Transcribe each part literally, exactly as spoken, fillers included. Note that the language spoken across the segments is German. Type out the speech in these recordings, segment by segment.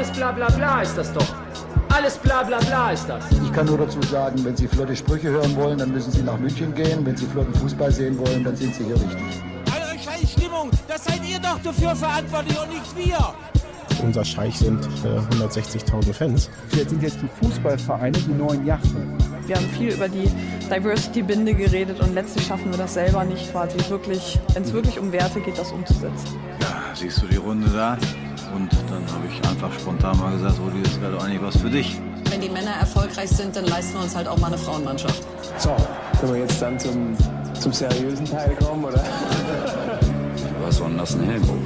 Alles bla bla bla ist das doch. Alles bla bla bla ist das. Ich kann nur dazu sagen, wenn Sie flotte Sprüche hören wollen, dann müssen Sie nach München gehen. Wenn Sie flotten Fußball sehen wollen, dann sind Sie hier richtig. Eure scheiß Stimmung, das seid ihr doch dafür verantwortlich und nicht wir. Unser Scheich sind äh, hundertsechzigtausend Fans. Jetzt sind jetzt die Fußballvereine die neuen Yachten. Wir haben viel über die Diversity-Binde geredet und letztlich schaffen wir das selber nicht quasi wirklich, wenn es wirklich um Werte geht, das umzusetzen. Ja, siehst du die Runde da? Und dann habe ich einfach spontan mal gesagt, Rudi, das wäre doch eigentlich was für dich. Wenn die Männer erfolgreich sind, dann leisten wir uns halt auch mal eine Frauenmannschaft. So, können wir jetzt dann zum, zum seriösen Teil kommen, oder? Was war denn das, ein Helmhof?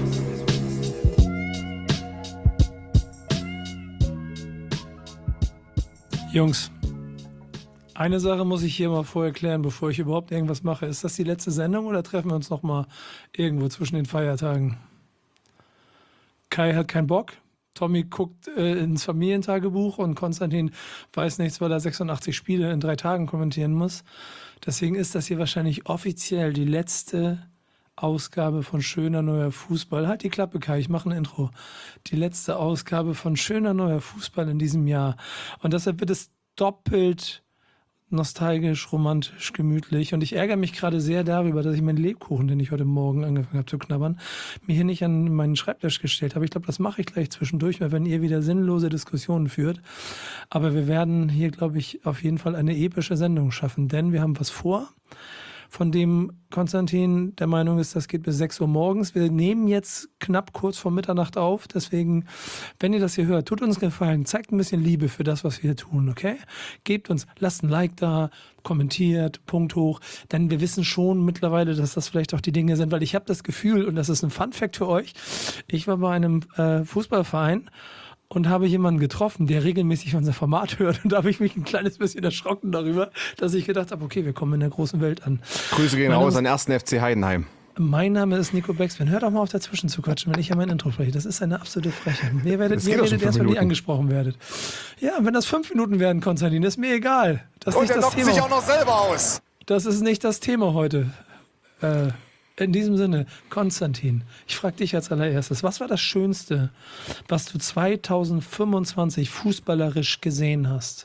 Jungs, eine Sache muss ich hier mal vorher klären, bevor ich überhaupt irgendwas mache. Ist das die letzte Sendung oder treffen wir uns noch mal irgendwo zwischen den Feiertagen? Kai hat keinen Bock. Tommy guckt äh, ins Familientagebuch und Konstantin weiß nichts, weil er sechsundachtzig Spiele in drei Tagen kommentieren muss. Deswegen ist das hier wahrscheinlich offiziell die letzte Ausgabe von Schöner Neuer Fußball. Halt die Klappe, Kai, ich mache ein Intro. Die letzte Ausgabe von Schöner Neuer Fußball in diesem Jahr. Und deshalb wird es doppelt nostalgisch, romantisch, gemütlich. Und ich ärgere mich gerade sehr darüber, dass ich meinen Lebkuchen, den ich heute Morgen angefangen habe zu knabbern, mir hier nicht an meinen Schreibtisch gestellt habe. Ich glaube, das mache ich gleich zwischendurch, weil wenn ihr wieder sinnlose Diskussionen führt. Aber wir werden hier, glaube ich, auf jeden Fall eine epische Sendung schaffen, denn wir haben was vor, von dem Konstantin der Meinung ist, das geht bis sechs Uhr morgens. Wir nehmen jetzt knapp kurz vor Mitternacht auf. Deswegen, wenn ihr das hier hört, tut uns einen Gefallen. Zeigt ein bisschen Liebe für das, was wir hier tun, okay? Gebt uns, lasst ein Like da, kommentiert, Punkt hoch. Denn wir wissen schon mittlerweile, dass das vielleicht auch die Dinge sind. Weil ich habe das Gefühl, und das ist ein Fun-Fact für euch, ich war bei einem äh, Fußballverein und habe jemanden getroffen, der regelmäßig unser Format hört. Und da habe ich mich ein kleines bisschen erschrocken darüber, dass ich gedacht habe, okay, wir kommen in der großen Welt an. Grüße gehen raus an ersten F C Heidenheim. Mein Name ist Nico Beckspin. Hört doch mal auf dazwischen zu quatschen, wenn ich ja mein Intro spreche. Das ist eine absolute Frechheit. Ihr werdet, ihr werdet erst, wenn ihr angesprochen werdet. Ja, wenn das fünf Minuten werden, Konstantin, ist mir egal. Das ist Und nicht er das lockt Thema. sich auch noch selber aus. Das ist nicht das Thema heute. Äh, In diesem Sinne, Konstantin, ich frage dich als allererstes, was war das Schönste, was du zweitausendfünfundzwanzig fußballerisch gesehen hast?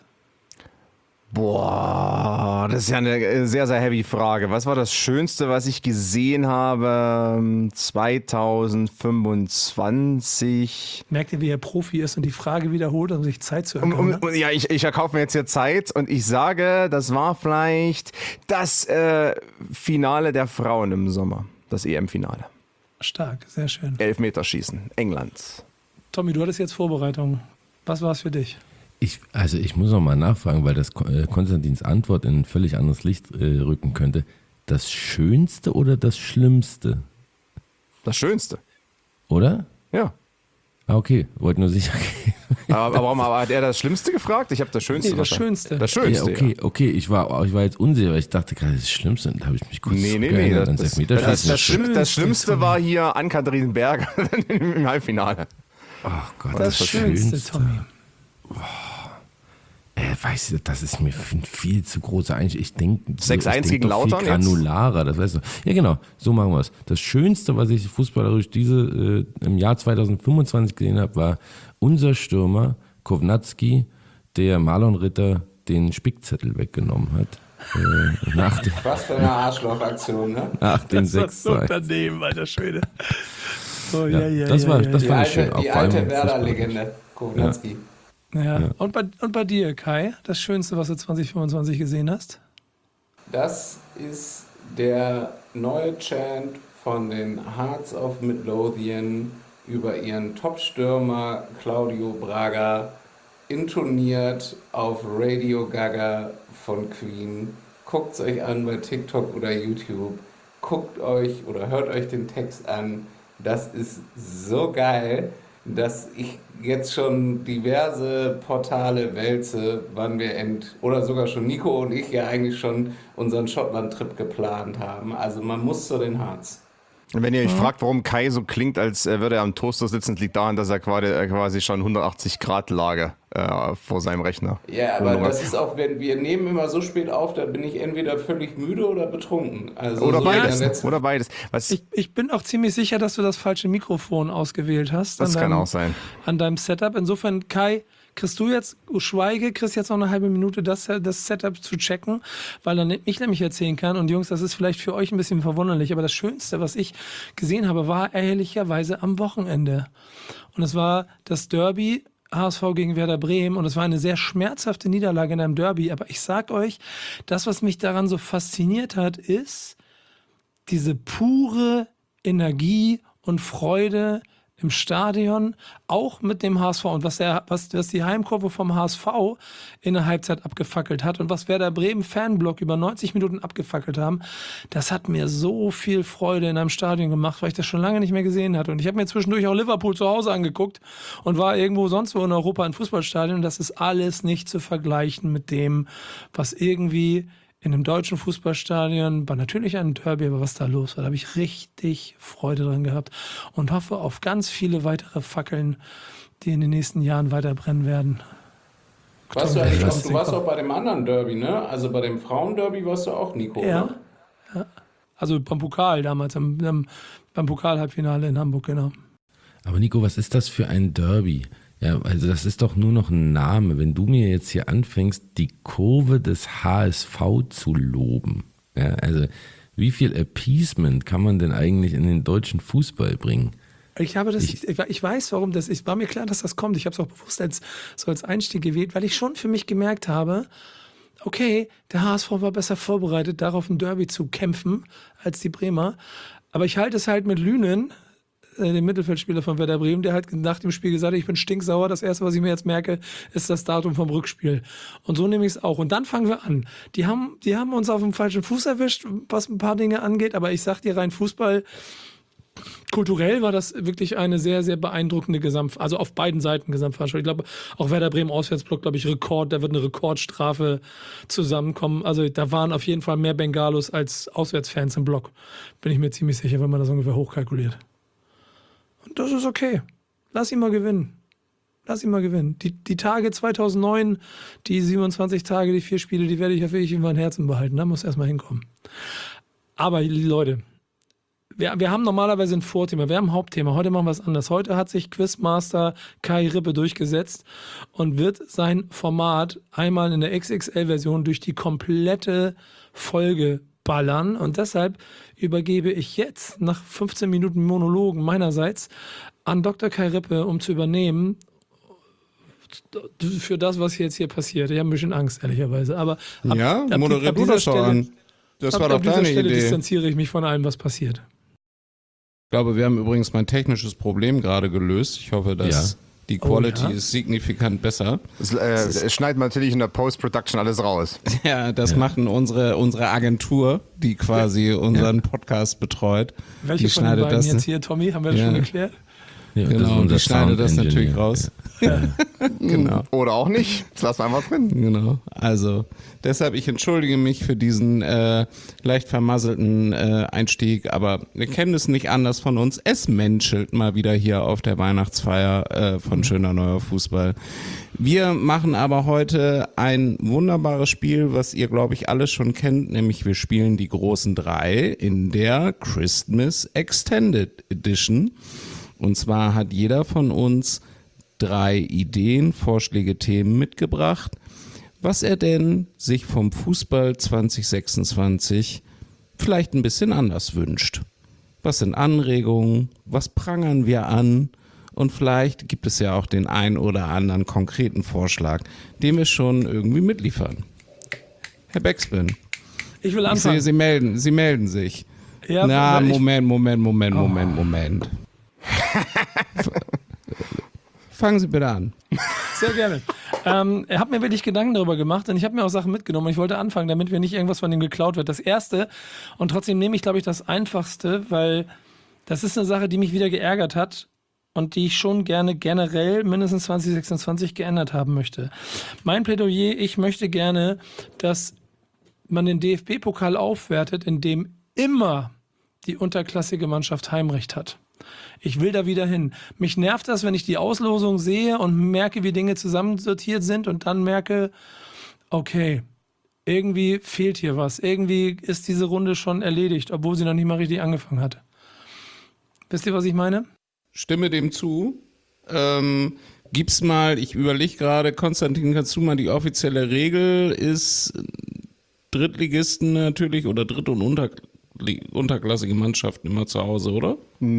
Boah, das ist ja eine sehr, sehr heavy Frage. Was war das Schönste, was ich gesehen habe zweitausendfünfundzwanzig? Merkt ihr, wie er Profi ist und die Frage wiederholt, um sich Zeit zu Um, erkaufen? um, ja, ich, ich erkaufe mir jetzt hier Zeit und ich sage, das war vielleicht das äh, Finale der Frauen im Sommer. Das E M-Finale. Stark, sehr schön. Elfmeterschießen, England. Tommy, du hattest jetzt Vorbereitung. Was war es für dich? Ich, also ich muss noch mal nachfragen, weil das äh, Konstantins Antwort in ein völlig anderes Licht äh, rücken könnte. Das Schönste oder das Schlimmste? Das Schönste. Oder? Ja. Ah, okay. Wollte nur sicher gehen. Aber, aber warum aber hat er das Schlimmste gefragt? Ich habe das Schönste Nee, das verstanden. Schönste. Das Schönste, ja, okay, ja. okay. Ich war, ich war jetzt unsicher, weil ich dachte gerade, das Schlimmste. Und da habe ich mich kurz Nee, nee, nee. geändert Das, ans das, das, Elfmeterschießen. das, Schlimmste, das Schlimmste Tommy. war hier Ann-Kathrin Berger im Halbfinale. Ach Gott, Das, das, das Schönste, Schönste. Tommy. Äh, weißt du, das ist mir ein viel zu großer Einstieg. Ich denke, sechs eins gegen doch viel Lautern jetzt? granularer, das weißt du. Ja, genau, so machen wir es. Das Schönste, was ich fußballerisch diese äh, im Jahr zweitausendfünfundzwanzig gesehen habe, war unser Stürmer Kovnatski, der Marlon Ritter den Spickzettel weggenommen hat. Äh, nach dem, Was für eine Arschlochaktion, ne? nach dem Das war sechs so zwei. daneben, alter Schwede. Oh, Ja, ja, ja, das ja, war, ja, das Die fand ich alte, schön. Auch die vor allem alte fußballerisch. Werder-Legende, Kovnatski. Ja. Ja. Und, bei, und bei dir, Kai, das Schönste, was du zwanzig fünfundzwanzig gesehen hast? Das ist der neue Chant von den Hearts of Midlothian über ihren Top-Stürmer Claudio Braga, intoniert auf Radio Gaga von Queen. Guckt es euch an bei TikTok oder YouTube. Guckt euch oder hört euch den Text an. Das ist so geil, dass ich jetzt schon diverse Portale wälze, wann wir end... Oder sogar schon Nico und ich ja eigentlich schon unseren Schottland-Trip geplant haben. Also man muss zu den Hearts. Und wenn ihr euch Mhm. fragt, warum Kai so klingt, als äh, würde er am Toaster sitzen, liegt daran, dass er quasi, äh, quasi schon hundertachtzig Grad Lage äh, vor seinem Rechner. Ja, aber das ist auch, wenn wir nehmen immer so spät auf, da bin ich entweder völlig müde oder betrunken. Also Oder so in der beides. letzten- Oder beides. Was, Ich, ich bin auch ziemlich sicher, dass du das falsche Mikrofon ausgewählt hast. Das an kann deinem, auch sein. An deinem Setup. Insofern, Kai, kriegst du jetzt, Schweige, kriegst jetzt noch eine halbe Minute, das, das Setup zu checken, weil dann ich nämlich erzählen kann. Und Jungs, das ist vielleicht für euch ein bisschen verwunderlich, aber das Schönste, was ich gesehen habe, war ehrlicherweise am Wochenende. Und es war das Derby H S V gegen Werder Bremen und es war eine sehr schmerzhafte Niederlage in einem Derby. Aber ich sag euch, das, was mich daran so fasziniert hat, ist diese pure Energie und Freude im Stadion, auch mit dem H S V und was, der, was, was die Heimkurve vom H S V in der Halbzeit abgefackelt hat und was Werder Bremen Fanblock über neunzig Minuten abgefackelt haben, das hat mir so viel Freude in einem Stadion gemacht, weil ich das schon lange nicht mehr gesehen hatte. Und ich habe mir zwischendurch auch Liverpool zu Hause angeguckt und war irgendwo sonst wo in Europa in Fußballstadien. Das ist alles nicht zu vergleichen mit dem, was irgendwie in einem deutschen Fußballstadion, war natürlich ein Derby, aber was da los war, da habe ich richtig Freude dran gehabt und hoffe auf ganz viele weitere Fackeln, die in den nächsten Jahren weiter brennen werden. Warst du, eigentlich auch, du warst auch bei dem anderen Derby, ne? Also bei dem Frauenderby warst du auch, Nico, Ja. ne? Ja. Also beim Pokal damals, am, am, beim Pokal-Halbfinale in Hamburg, genau. Aber Nico, was ist das für ein Derby? Ja, also das ist doch nur noch ein Name. Wenn du mir jetzt hier anfängst, die Kurve des H S V zu loben, ja, also wie viel Appeasement kann man denn eigentlich in den deutschen Fußball bringen? Ich habe das, Ich- ich, ich weiß, warum das ist. War mir klar, dass das kommt. Ich habe es auch bewusst als, so als Einstieg gewählt, weil ich schon für mich gemerkt habe, okay, der H S V war besser vorbereitet, darauf ein Derby zu kämpfen, als die Bremer. Aber ich halte es halt mit Lünen, äh, dem Mittelfeldspieler von Werder Bremen, der halt nach dem Spiel gesagt hat, ich bin stinksauer. Das Erste, was ich mir jetzt merke, ist das Datum vom Rückspiel. Und so nehme ich es auch. Und dann fangen wir an. Die haben, die haben uns auf dem falschen Fuß erwischt, was ein paar Dinge angeht. Aber ich sag dir rein Fußball, kulturell war das wirklich eine sehr, sehr beeindruckende Gesamt, also auf beiden Seiten Gesamtveranstaltung. Ich glaube, auch Werder Bremen Auswärtsblock, glaube ich, Rekord, da wird eine Rekordstrafe zusammenkommen. Also da waren auf jeden Fall mehr Bengalos als Auswärtsfans im Block. Bin ich mir ziemlich sicher, wenn man das ungefähr hochkalkuliert. Und das ist okay. Lass ihn mal gewinnen. Lass ihn mal gewinnen. Die, die Tage zweitausendneun, die siebenundzwanzig Tage, die vier Spiele, die werde ich auf wirklich in meinem Herzen behalten. Da muss erstmal hinkommen. Aber Leute, Wir, wir haben normalerweise ein Vorthema, wir haben ein Hauptthema. Heute machen wir es anders. Heute hat sich Quizmaster Kai Rippe durchgesetzt und wird sein Format einmal in der X X L-Version durch die komplette Folge ballern. Und deshalb übergebe ich jetzt nach fünfzehn Minuten Monologen meinerseits an Doktor Kai Rippe, um zu übernehmen für das, was jetzt hier passiert. Ich habe ein bisschen Angst, ehrlicherweise. Aber ab, Ja, ab, moderier ab du dieser das doch Stelle, an. Das ab, war doch ab dieser deine Stelle Idee. distanziere ich mich von allem, was passiert. Ich glaube, wir haben übrigens mein technisches Problem gerade gelöst. Ich hoffe, dass Ja. die Oh, Quality ja? ist signifikant besser. Das, äh, das schneidet man natürlich in der Post-Production alles raus. Ja, das machen unsere, unsere Agentur, die quasi unseren Podcast betreut. Welche die von den schneidet beiden das, jetzt hier, Tommy? Haben wir das Ja. schon geklärt? Ja, das ist Genau, unser die schneidet das Sound natürlich Engineer. raus. Genau. Oder auch nicht. Das lassen wir einfach drin. Genau. Also, deshalb, ich entschuldige mich für diesen äh, leicht vermasselten äh, Einstieg, aber wir kennen es nicht anders von uns. Es menschelt mal wieder hier auf der Weihnachtsfeier äh, von Schöner Neuer Fußball. Wir machen aber heute ein wunderbares Spiel, was ihr, glaube ich, alle schon kennt, nämlich wir spielen die großen drei in der Christmas Extended Edition. Und zwar hat jeder von uns drei Ideen, Vorschläge, Themen mitgebracht, was er denn sich vom Fußball zwanzig sechsundzwanzig vielleicht ein bisschen anders wünscht. Was sind Anregungen? Was prangern wir an? Und vielleicht gibt es ja auch den ein oder anderen konkreten Vorschlag, den wir schon irgendwie mitliefern. Herr Backspin, Ich will ich anfangen. sehe, Sie melden, Sie melden sich. Ja, Na, aber ich- Moment, Moment, Moment, Moment, Moment. Fangen Sie bitte an. Sehr gerne. ähm, ich habe mir wirklich Gedanken darüber gemacht und ich habe mir auch Sachen mitgenommen. Ich wollte anfangen, damit mir nicht irgendwas von dem geklaut wird. Das Erste, und trotzdem nehme ich, glaube ich, das Einfachste, weil das ist eine Sache, die mich wieder geärgert hat und die ich schon gerne generell mindestens zwanzig sechsundzwanzig geändert haben möchte. Mein Plädoyer, ich möchte gerne, dass man den D F B-Pokal aufwertet, indem immer die unterklassige Mannschaft Heimrecht hat. Ich will da wieder hin. Mich nervt das, wenn ich die Auslosung sehe und merke, wie Dinge zusammensortiert sind und dann merke, okay, irgendwie fehlt hier was. Irgendwie ist diese Runde schon erledigt, obwohl sie noch nicht mal richtig angefangen hat. Wisst ihr, was ich meine? Stimme dem zu. Ähm, gibt's mal, ich überlege gerade, Konstantin, kannst du mal, die offizielle Regel ist Drittligisten natürlich oder Dritt- und Unter, unterklassige Mannschaften immer zu Hause, oder?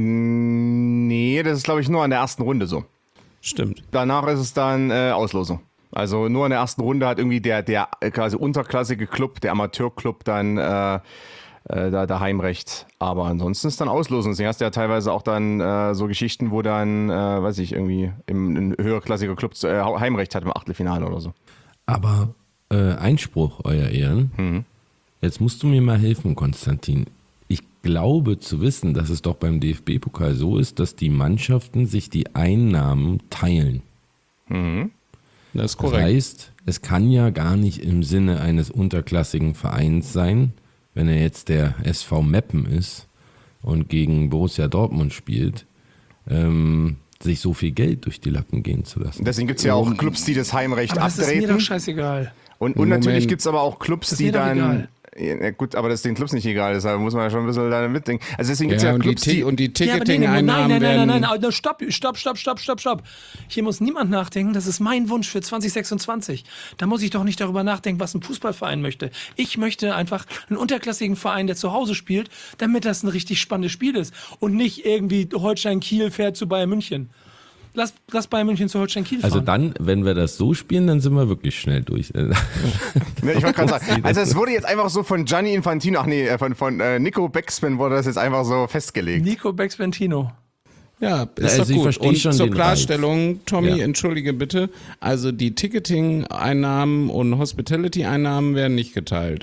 Nee, das ist, glaube ich, nur an der ersten Runde so. Stimmt. Danach ist es dann äh, Auslosung. Also nur in der ersten Runde hat irgendwie der, der quasi unterklassige Club, der Amateurclub dann äh, äh, da, da Heimrecht. Aber ansonsten ist dann Auslosung. Deswegen hast du ja teilweise auch dann äh, so Geschichten, wo dann, äh, weiß ich, irgendwie im, ein höherklassiger Club äh, Heimrecht hat im Achtelfinale oder so. Aber äh, Einspruch, euer Ehren. Mhm. Jetzt musst du mir mal helfen, Konstantin. Ich glaube zu wissen, dass es doch beim D F B-Pokal so ist, dass die Mannschaften sich die Einnahmen teilen. Mhm. Das ist korrekt. Das heißt, es kann ja gar nicht im Sinne eines unterklassigen Vereins sein, wenn er jetzt der S V Meppen ist und gegen Borussia Dortmund spielt, ähm, sich so viel Geld durch die Lappen gehen zu lassen. Deswegen gibt es ja auch Clubs, die das Heimrecht Aber das abtreten. ist mir doch scheißegal. Und, und natürlich gibt es aber auch Clubs, Das ist die mir doch dann... egal. Ja, gut, aber das ist den Clubs nicht egal, deshalb muss man ja schon ein bisschen da mitdenken. Also deswegen gibt es Ja, ja, und, Clubs, die, die... und die Ja, aber nee, nee, nein, Ticketing-Einnahmen nein, nein, nein, werden... nein, nein, stopp, stopp, stopp, stopp, stopp, stopp. Hier muss niemand nachdenken, das ist mein Wunsch für zwanzig sechsundzwanzig. Da muss ich doch nicht darüber nachdenken, was ein Fußballverein möchte. Ich möchte einfach einen unterklassigen Verein, der zu Hause spielt, damit das ein richtig spannendes Spiel ist. Und nicht irgendwie Holstein Kiel fährt zu Bayern München. Lass, lass Bayern München zu Holstein Kiel fahren. Also dann, wenn wir das so spielen, dann sind wir wirklich schnell durch. Ne, ich wollte gerade sagen, also es wurde jetzt einfach so von Gianni Infantino, ach nee, von, von äh, Nico Backspin wurde das jetzt einfach so festgelegt. Nico Backspin-Tino. Ja, ist Also doch ich gut. verstehe Und schon zur den Klarstellung, Tommy, Ja. entschuldige bitte, also die Ticketing-Einnahmen und Hospitality-Einnahmen werden nicht geteilt.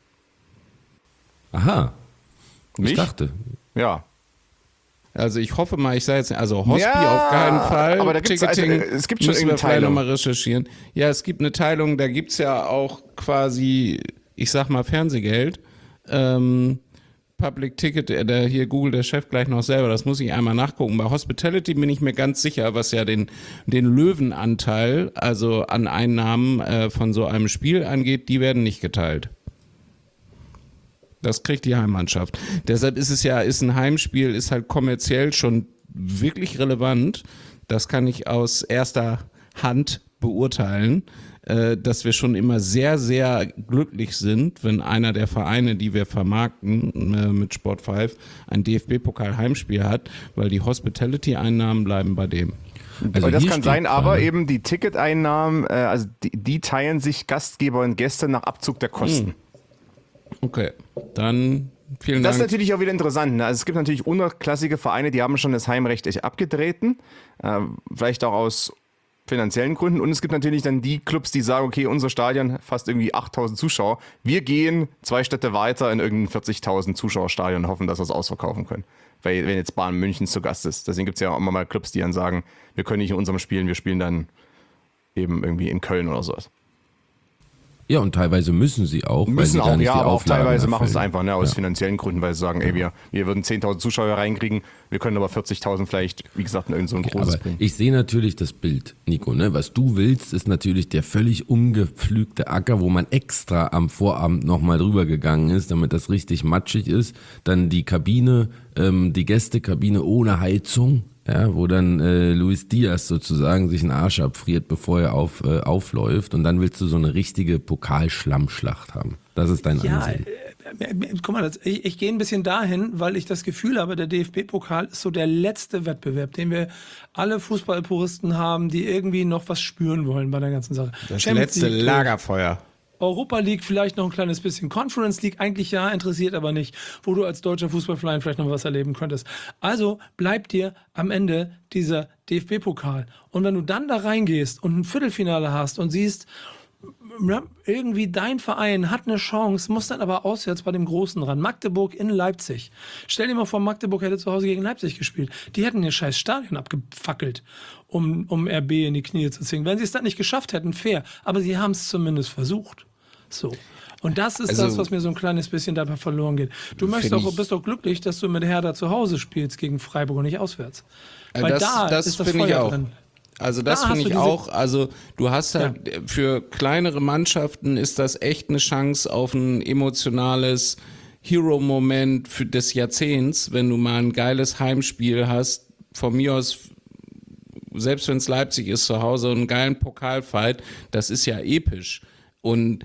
Aha. Ich Nicht? dachte. Ja. Also ich hoffe mal, ich sage jetzt, also Hospi Ja, auf keinen Fall. aber da gibt's Ticketing also, es gibt schon müssen wir irgendeine vielleicht Teilung. nochmal recherchieren. Ja, es gibt eine Teilung, da gibt es ja auch quasi, ich sag mal Fernsehgeld. Ähm, Public Ticket, äh, der hier googelt der Chef gleich noch selber, das muss ich einmal nachgucken. Bei Hospitality bin ich mir ganz sicher, was ja den, den Löwenanteil, also an Einnahmen äh, von so einem Spiel angeht, die werden nicht geteilt. Das kriegt die Heimmannschaft. Deshalb ist es ja, ist ein Heimspiel, ist halt kommerziell schon wirklich relevant. Das kann ich aus erster Hand beurteilen, äh, dass wir schon immer sehr, sehr glücklich sind, wenn einer der Vereine, die wir vermarkten äh, mit Sport fünf, ein D F B-Pokal-Heimspiel hat, weil die Hospitality-Einnahmen bleiben bei dem. Also aber das hier kann steht sein, aber gerade- eben die Ticketeinnahmen, äh, also die, die teilen sich Gastgeber und Gäste nach Abzug der Kosten. Hm. Okay, dann vielen Das ist Dank. natürlich auch wieder interessant. Ne? Also es gibt natürlich unterklassige Vereine, die haben schon das Heimrecht abgetreten, äh, vielleicht auch aus finanziellen Gründen. Und es gibt natürlich dann die Clubs, die sagen, okay, unser Stadion fast irgendwie achttausend Zuschauer. Wir gehen zwei Städte weiter in irgendein vierzigtausend Zuschauerstadion und hoffen, dass wir es ausverkaufen können. Weil wenn jetzt Bayern München zu Gast ist. Deswegen gibt es ja auch immer mal Clubs, die dann sagen, wir können nicht in unserem spielen, wir spielen dann eben irgendwie in Köln oder sowas. Ja, und teilweise müssen sie auch. weil Müssen sie gar auch, nicht ja, die aber auch Auflagen teilweise machen sie es erfüllen. einfach, ne, aus Ja. finanziellen Gründen, weil sie sagen, ey, wir, wir würden zehntausend Zuschauer reinkriegen, wir können aber vierzigtausend vielleicht, wie gesagt, in irgend so ein großes Aber bringen. ich sehe natürlich das Bild, Nico. Ne? Was du willst, ist natürlich der völlig umgepflügte Acker, wo man extra am Vorabend nochmal drüber gegangen ist, damit das richtig matschig ist. Dann die Kabine, ähm, die Gästekabine ohne Heizung, ja, wo dann äh, Luis Diaz sozusagen sich einen Arsch abfriert, bevor er auf, äh, aufläuft. Und dann willst du so eine richtige Pokalschlammschlacht haben. Das ist dein Ja, Ansehen. äh, äh, guck mal, das, ich, ich gehe ein bisschen dahin, weil ich das Gefühl habe, der D F B-Pokal ist so der letzte Wettbewerb, den wir alle Fußballpuristen haben, die irgendwie noch was spüren wollen bei der ganzen Sache. Das Champions letzte League, Lagerfeuer. Europa League vielleicht noch ein kleines bisschen, Conference League eigentlich ja, interessiert aber nicht, wo du als deutscher Fußballverein vielleicht noch was erleben könntest. Also bleibt dir am Ende dieser D F B-Pokal. Und wenn du dann da reingehst und ein Viertelfinale hast und siehst, ja, irgendwie dein Verein hat eine Chance, muss dann aber auswärts bei dem Großen ran. Magdeburg in Leipzig. Stell dir mal vor, Magdeburg hätte zu Hause gegen Leipzig gespielt. Die hätten ihr scheiß Stadion abgefackelt, um, um R B in die Knie zu zwingen. Wenn sie es dann nicht geschafft hätten, fair. Aber sie haben es zumindest versucht. So. Und das ist Also, das, was mir so ein kleines bisschen dabei verloren geht. Du möchtest Find auch, ich- bist doch glücklich, dass du mit Hertha zu Hause spielst gegen Freiburg und nicht auswärts. Äh, Weil das da das ist das finde ich Feuer auch. drin. Also das Da hast finde du ich diese- auch. Also du hast halt äh, für kleinere Mannschaften ist das echt eine Chance auf ein emotionales Hero-Moment für des Jahrzehnts, wenn du mal ein geiles Heimspiel hast. Von mir aus, selbst wenn es Leipzig ist zu Hause, einen geilen Pokalfight, das ist ja episch. Und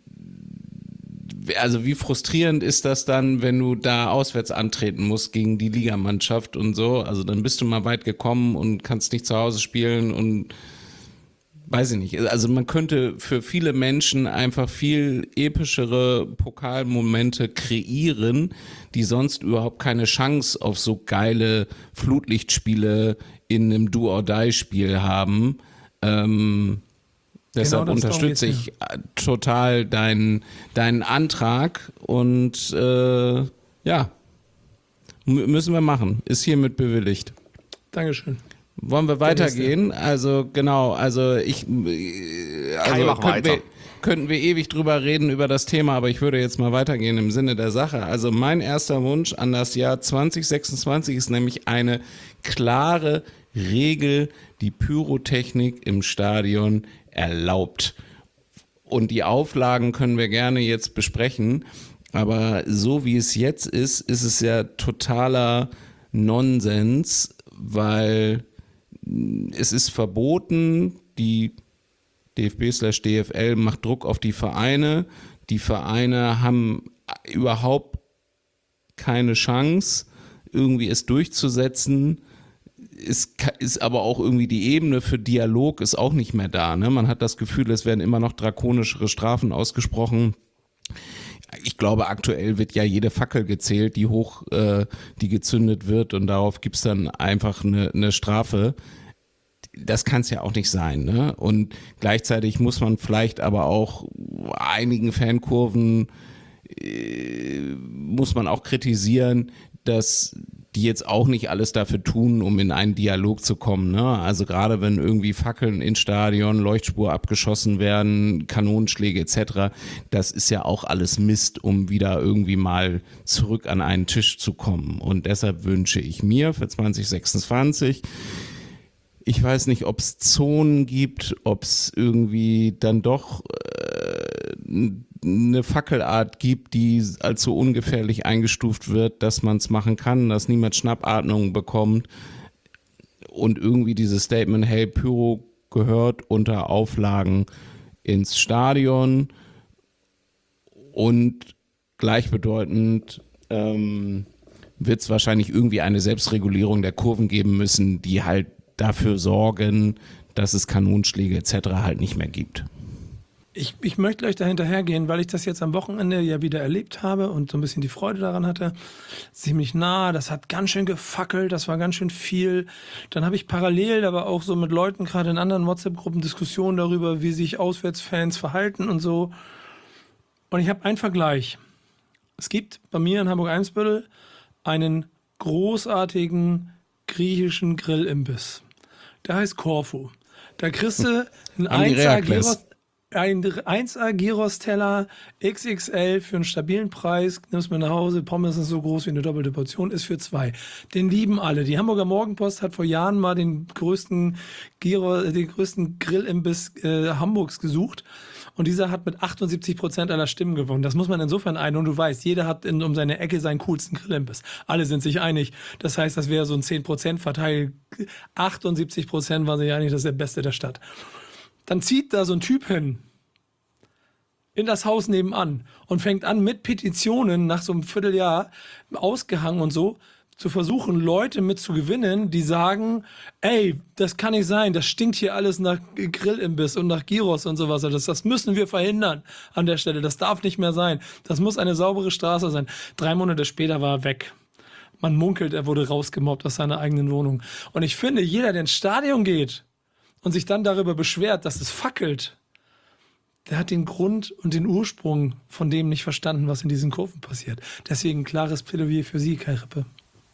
also wie frustrierend ist das dann, wenn du da auswärts antreten musst gegen die Ligamannschaft und so. Also dann bist du mal weit gekommen und kannst nicht zu Hause spielen und weiß ich nicht. Also man könnte für viele Menschen einfach viel epischere Pokalmomente kreieren, die sonst überhaupt keine Chance auf so geile Flutlichtspiele in einem Do-or-Die-Spiel haben. Ähm, Deshalb Genau das, darum unterstütze geht's ich total deinen, deinen Antrag und äh, ja, m- müssen wir machen. Ist hiermit bewilligt. Dankeschön. Wollen wir weitergehen? Also genau, also ich äh, also Kai, mach könnten, weiter. wir, könnten wir ewig drüber reden über das Thema, aber ich würde jetzt mal weitergehen im Sinne der Sache. Also mein erster Wunsch an das Jahr zwanzig sechsundzwanzig ist nämlich eine klare Regel, die Pyrotechnik im Stadion erlaubt. Und die Auflagen können wir gerne jetzt besprechen, aber so wie es jetzt ist, ist es ja totaler Nonsens, weil es ist verboten, die D F B slash D F L macht Druck auf die Vereine, die Vereine haben überhaupt keine Chance, irgendwie es durchzusetzen. Ist, ist aber auch irgendwie die Ebene für Dialog ist auch nicht mehr da. Ne? Man hat das Gefühl, es werden immer noch drakonischere Strafen ausgesprochen. Ich glaube, aktuell wird ja jede Fackel gezählt, die hoch, äh, die gezündet wird und darauf gibt es dann einfach eine, eine Strafe. Das kann es ja auch nicht sein. Ne? Und gleichzeitig muss man vielleicht aber auch einigen Fankurven äh, muss man auch kritisieren, dass die jetzt auch nicht alles dafür tun, um in einen Dialog zu kommen. Ne? Also gerade wenn irgendwie Fackeln ins Stadion, Leuchtspur abgeschossen werden, Kanonenschläge et cetera, das ist ja auch alles Mist, um wieder irgendwie mal zurück an einen Tisch zu kommen. Und deshalb wünsche ich mir für zwanzig sechsundzwanzig, ich weiß nicht, ob es Zonen gibt, ob es irgendwie dann doch äh, eine Fackelart gibt, die als so ungefährlich eingestuft wird, dass man es machen kann, dass niemand Schnappatmung bekommt und irgendwie dieses Statement, hey, Pyro gehört unter Auflagen ins Stadion und gleichbedeutend ähm, wird es wahrscheinlich irgendwie eine Selbstregulierung der Kurven geben müssen, die halt dafür sorgen, dass es Kanonschläge et cetera halt nicht mehr gibt. Ich, ich möchte gleich dahinterhergehen, weil ich das jetzt am Wochenende ja wieder erlebt habe und so ein bisschen die Freude daran hatte. Ziemlich nah, das hat ganz schön gefackelt, das war ganz schön viel. Dann habe ich parallel aber auch so mit Leuten gerade in anderen WhatsApp-Gruppen Diskussionen darüber, wie sich Auswärtsfans verhalten und so. Und ich habe einen Vergleich. Es gibt bei mir in Hamburg-Eimsbüttel einen großartigen griechischen Grillimbiss. Der heißt Corfu. Da kriegst du einen Haben die eins A Reakles? Gyros, ein eins A Gyros-Teller X X L für einen stabilen Preis, nimmst mir nach Hause, Pommes ist so groß wie eine doppelte Portion, ist für zwei. Den lieben alle. Die Hamburger Morgenpost hat vor Jahren mal den größten, Gyro, den größten Grillimbiss äh, Hamburgs gesucht. Und dieser hat mit achtundsiebzig Prozent aller Stimmen gewonnen. Das muss man insofern ein. Und du weißt, jeder hat in, um seine Ecke seinen coolsten Grillimbiss. Alle sind sich einig. Das heißt, das wäre so ein zehn Prozent Verteil. achtundsiebzig Prozent waren sich einig, das ist der Beste der Stadt. Dann zieht da so ein Typ hin in das Haus nebenan und fängt an mit Petitionen nach so einem Vierteljahr ausgehangen und so zu versuchen, Leute mit zu gewinnen, die sagen, ey, das kann nicht sein, das stinkt hier alles nach Grillimbiss und nach Gyros und sowas. Das, das müssen wir verhindern an der Stelle. Das darf nicht mehr sein. Das muss eine saubere Straße sein. Drei Monate später war er weg. Man munkelt, er wurde rausgemobbt aus seiner eigenen Wohnung. Und ich finde, jeder, der ins Stadion geht und sich dann darüber beschwert, dass es fackelt, der hat den Grund und den Ursprung von dem nicht verstanden, was in diesen Kurven passiert. Deswegen klares Plädoyer für Sie, Kai Rippe.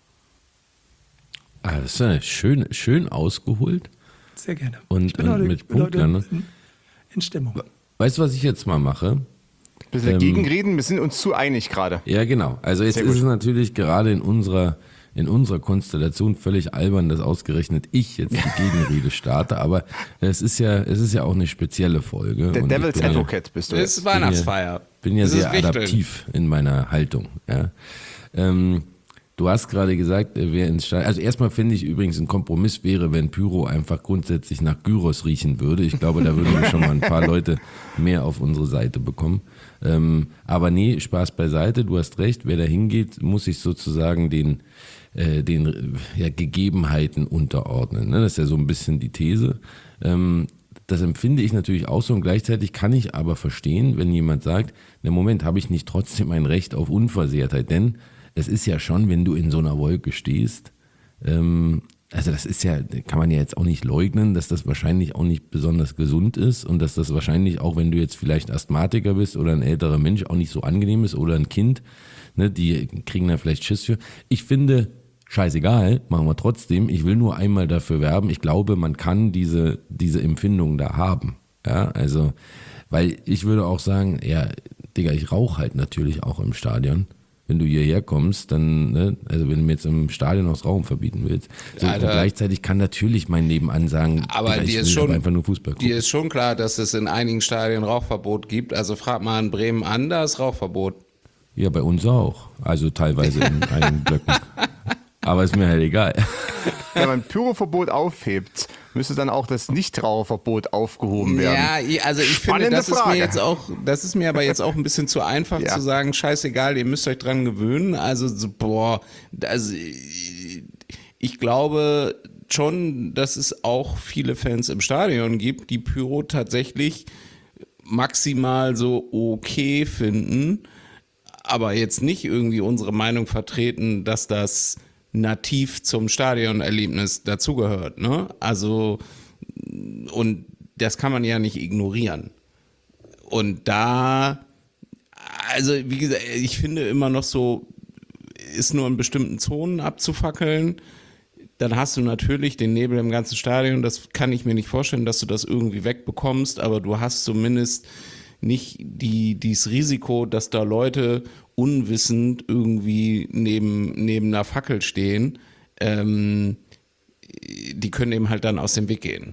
Ah, das ist ja schön, schön ausgeholt. Sehr gerne. Und, Ich bin und heute, mit ich bin heute Punktern. Ne? in, in Stimmung. Weißt du, was ich jetzt mal mache? Bisschen Ähm, dagegen reden, wir sind uns zu einig gerade. Ja, genau. Also jetzt Sehr ist gut. es natürlich gerade in unserer, in unserer Konstellation völlig albern, dass ausgerechnet ich jetzt die Gegenrede starte, aber es ist ja, es ist ja auch eine spezielle Folge. Der und ich Devil's bin Advocate bist du Es jetzt. ist Weihnachtsfeier. Bin ja Es ist sehr Wichteln. adaptiv in meiner Haltung. Ja. Ähm, du hast gerade gesagt, äh, wer ins Stadion. Also erstmal finde ich übrigens, ein Kompromiss wäre, wenn Pyro einfach grundsätzlich nach Gyros riechen würde. Ich glaube, da würden wir schon mal ein paar Leute mehr auf unsere Seite bekommen. Ähm, aber nee, Spaß beiseite, du hast recht, wer da hingeht, muss sich sozusagen den, äh, den ja, Gegebenheiten unterordnen. Ne? Das ist ja so ein bisschen die These. Ähm, das empfinde ich natürlich auch so und gleichzeitig kann ich aber verstehen, wenn jemand sagt, na Moment, habe ich nicht trotzdem ein Recht auf Unversehrtheit, denn es ist ja schon, wenn du in so einer Wolke stehst, ähm, also das ist ja, kann man ja jetzt auch nicht leugnen, dass das wahrscheinlich auch nicht besonders gesund ist und dass das wahrscheinlich auch, wenn du jetzt vielleicht Asthmatiker bist oder ein älterer Mensch, auch nicht so angenehm ist oder ein Kind, ne, die kriegen da vielleicht Schiss für. Ich finde, scheißegal, machen wir trotzdem. Ich will nur einmal dafür werben. Ich glaube, man kann diese, diese Empfindung da haben. Ja, also, weil ich würde auch sagen, ja, Digga, ich rauche halt natürlich auch im Stadion. Wenn du hierher kommst, dann, ne, also wenn du mir jetzt im Stadion aufs Rauchen verbieten willst. So, und gleichzeitig kann natürlich mein Nebenan sagen, Aber Digga, ich dir will ist schon, aber einfach nur Fußball gucken. dir ist schon klar, dass es in einigen Stadien Rauchverbot gibt. Also frag mal in Bremen an, da ist Rauchverbot. Ja, bei uns auch. Also teilweise in einigen Blöcken. Aber ist mir halt egal. Wenn man Pyroverbot aufhebt, müsste dann auch das Nichtraucherverbot aufgehoben werden. Ja, ich- also ich Spannende finde, das ist Frage. mir jetzt auch, das ist mir aber jetzt auch ein bisschen zu einfach Ja. zu sagen, scheißegal, ihr müsst euch dran gewöhnen. Also so, boah, also ich glaube schon, dass es auch viele Fans im Stadion gibt, die Pyro tatsächlich maximal so okay finden, aber jetzt nicht irgendwie unsere Meinung vertreten, dass das nativ zum Stadionerlebnis dazugehört, ne? Also, und das kann man ja nicht ignorieren. Und da, also wie gesagt, ich finde immer noch so, ist nur in bestimmten Zonen abzufackeln, dann hast du natürlich den Nebel im ganzen Stadion, das kann ich mir nicht vorstellen, dass du das irgendwie wegbekommst, aber du hast zumindest nicht die, dieses Risiko, dass da Leute unwissend irgendwie neben, neben einer Fackel stehen, ähm, die können eben halt dann aus dem Weg gehen.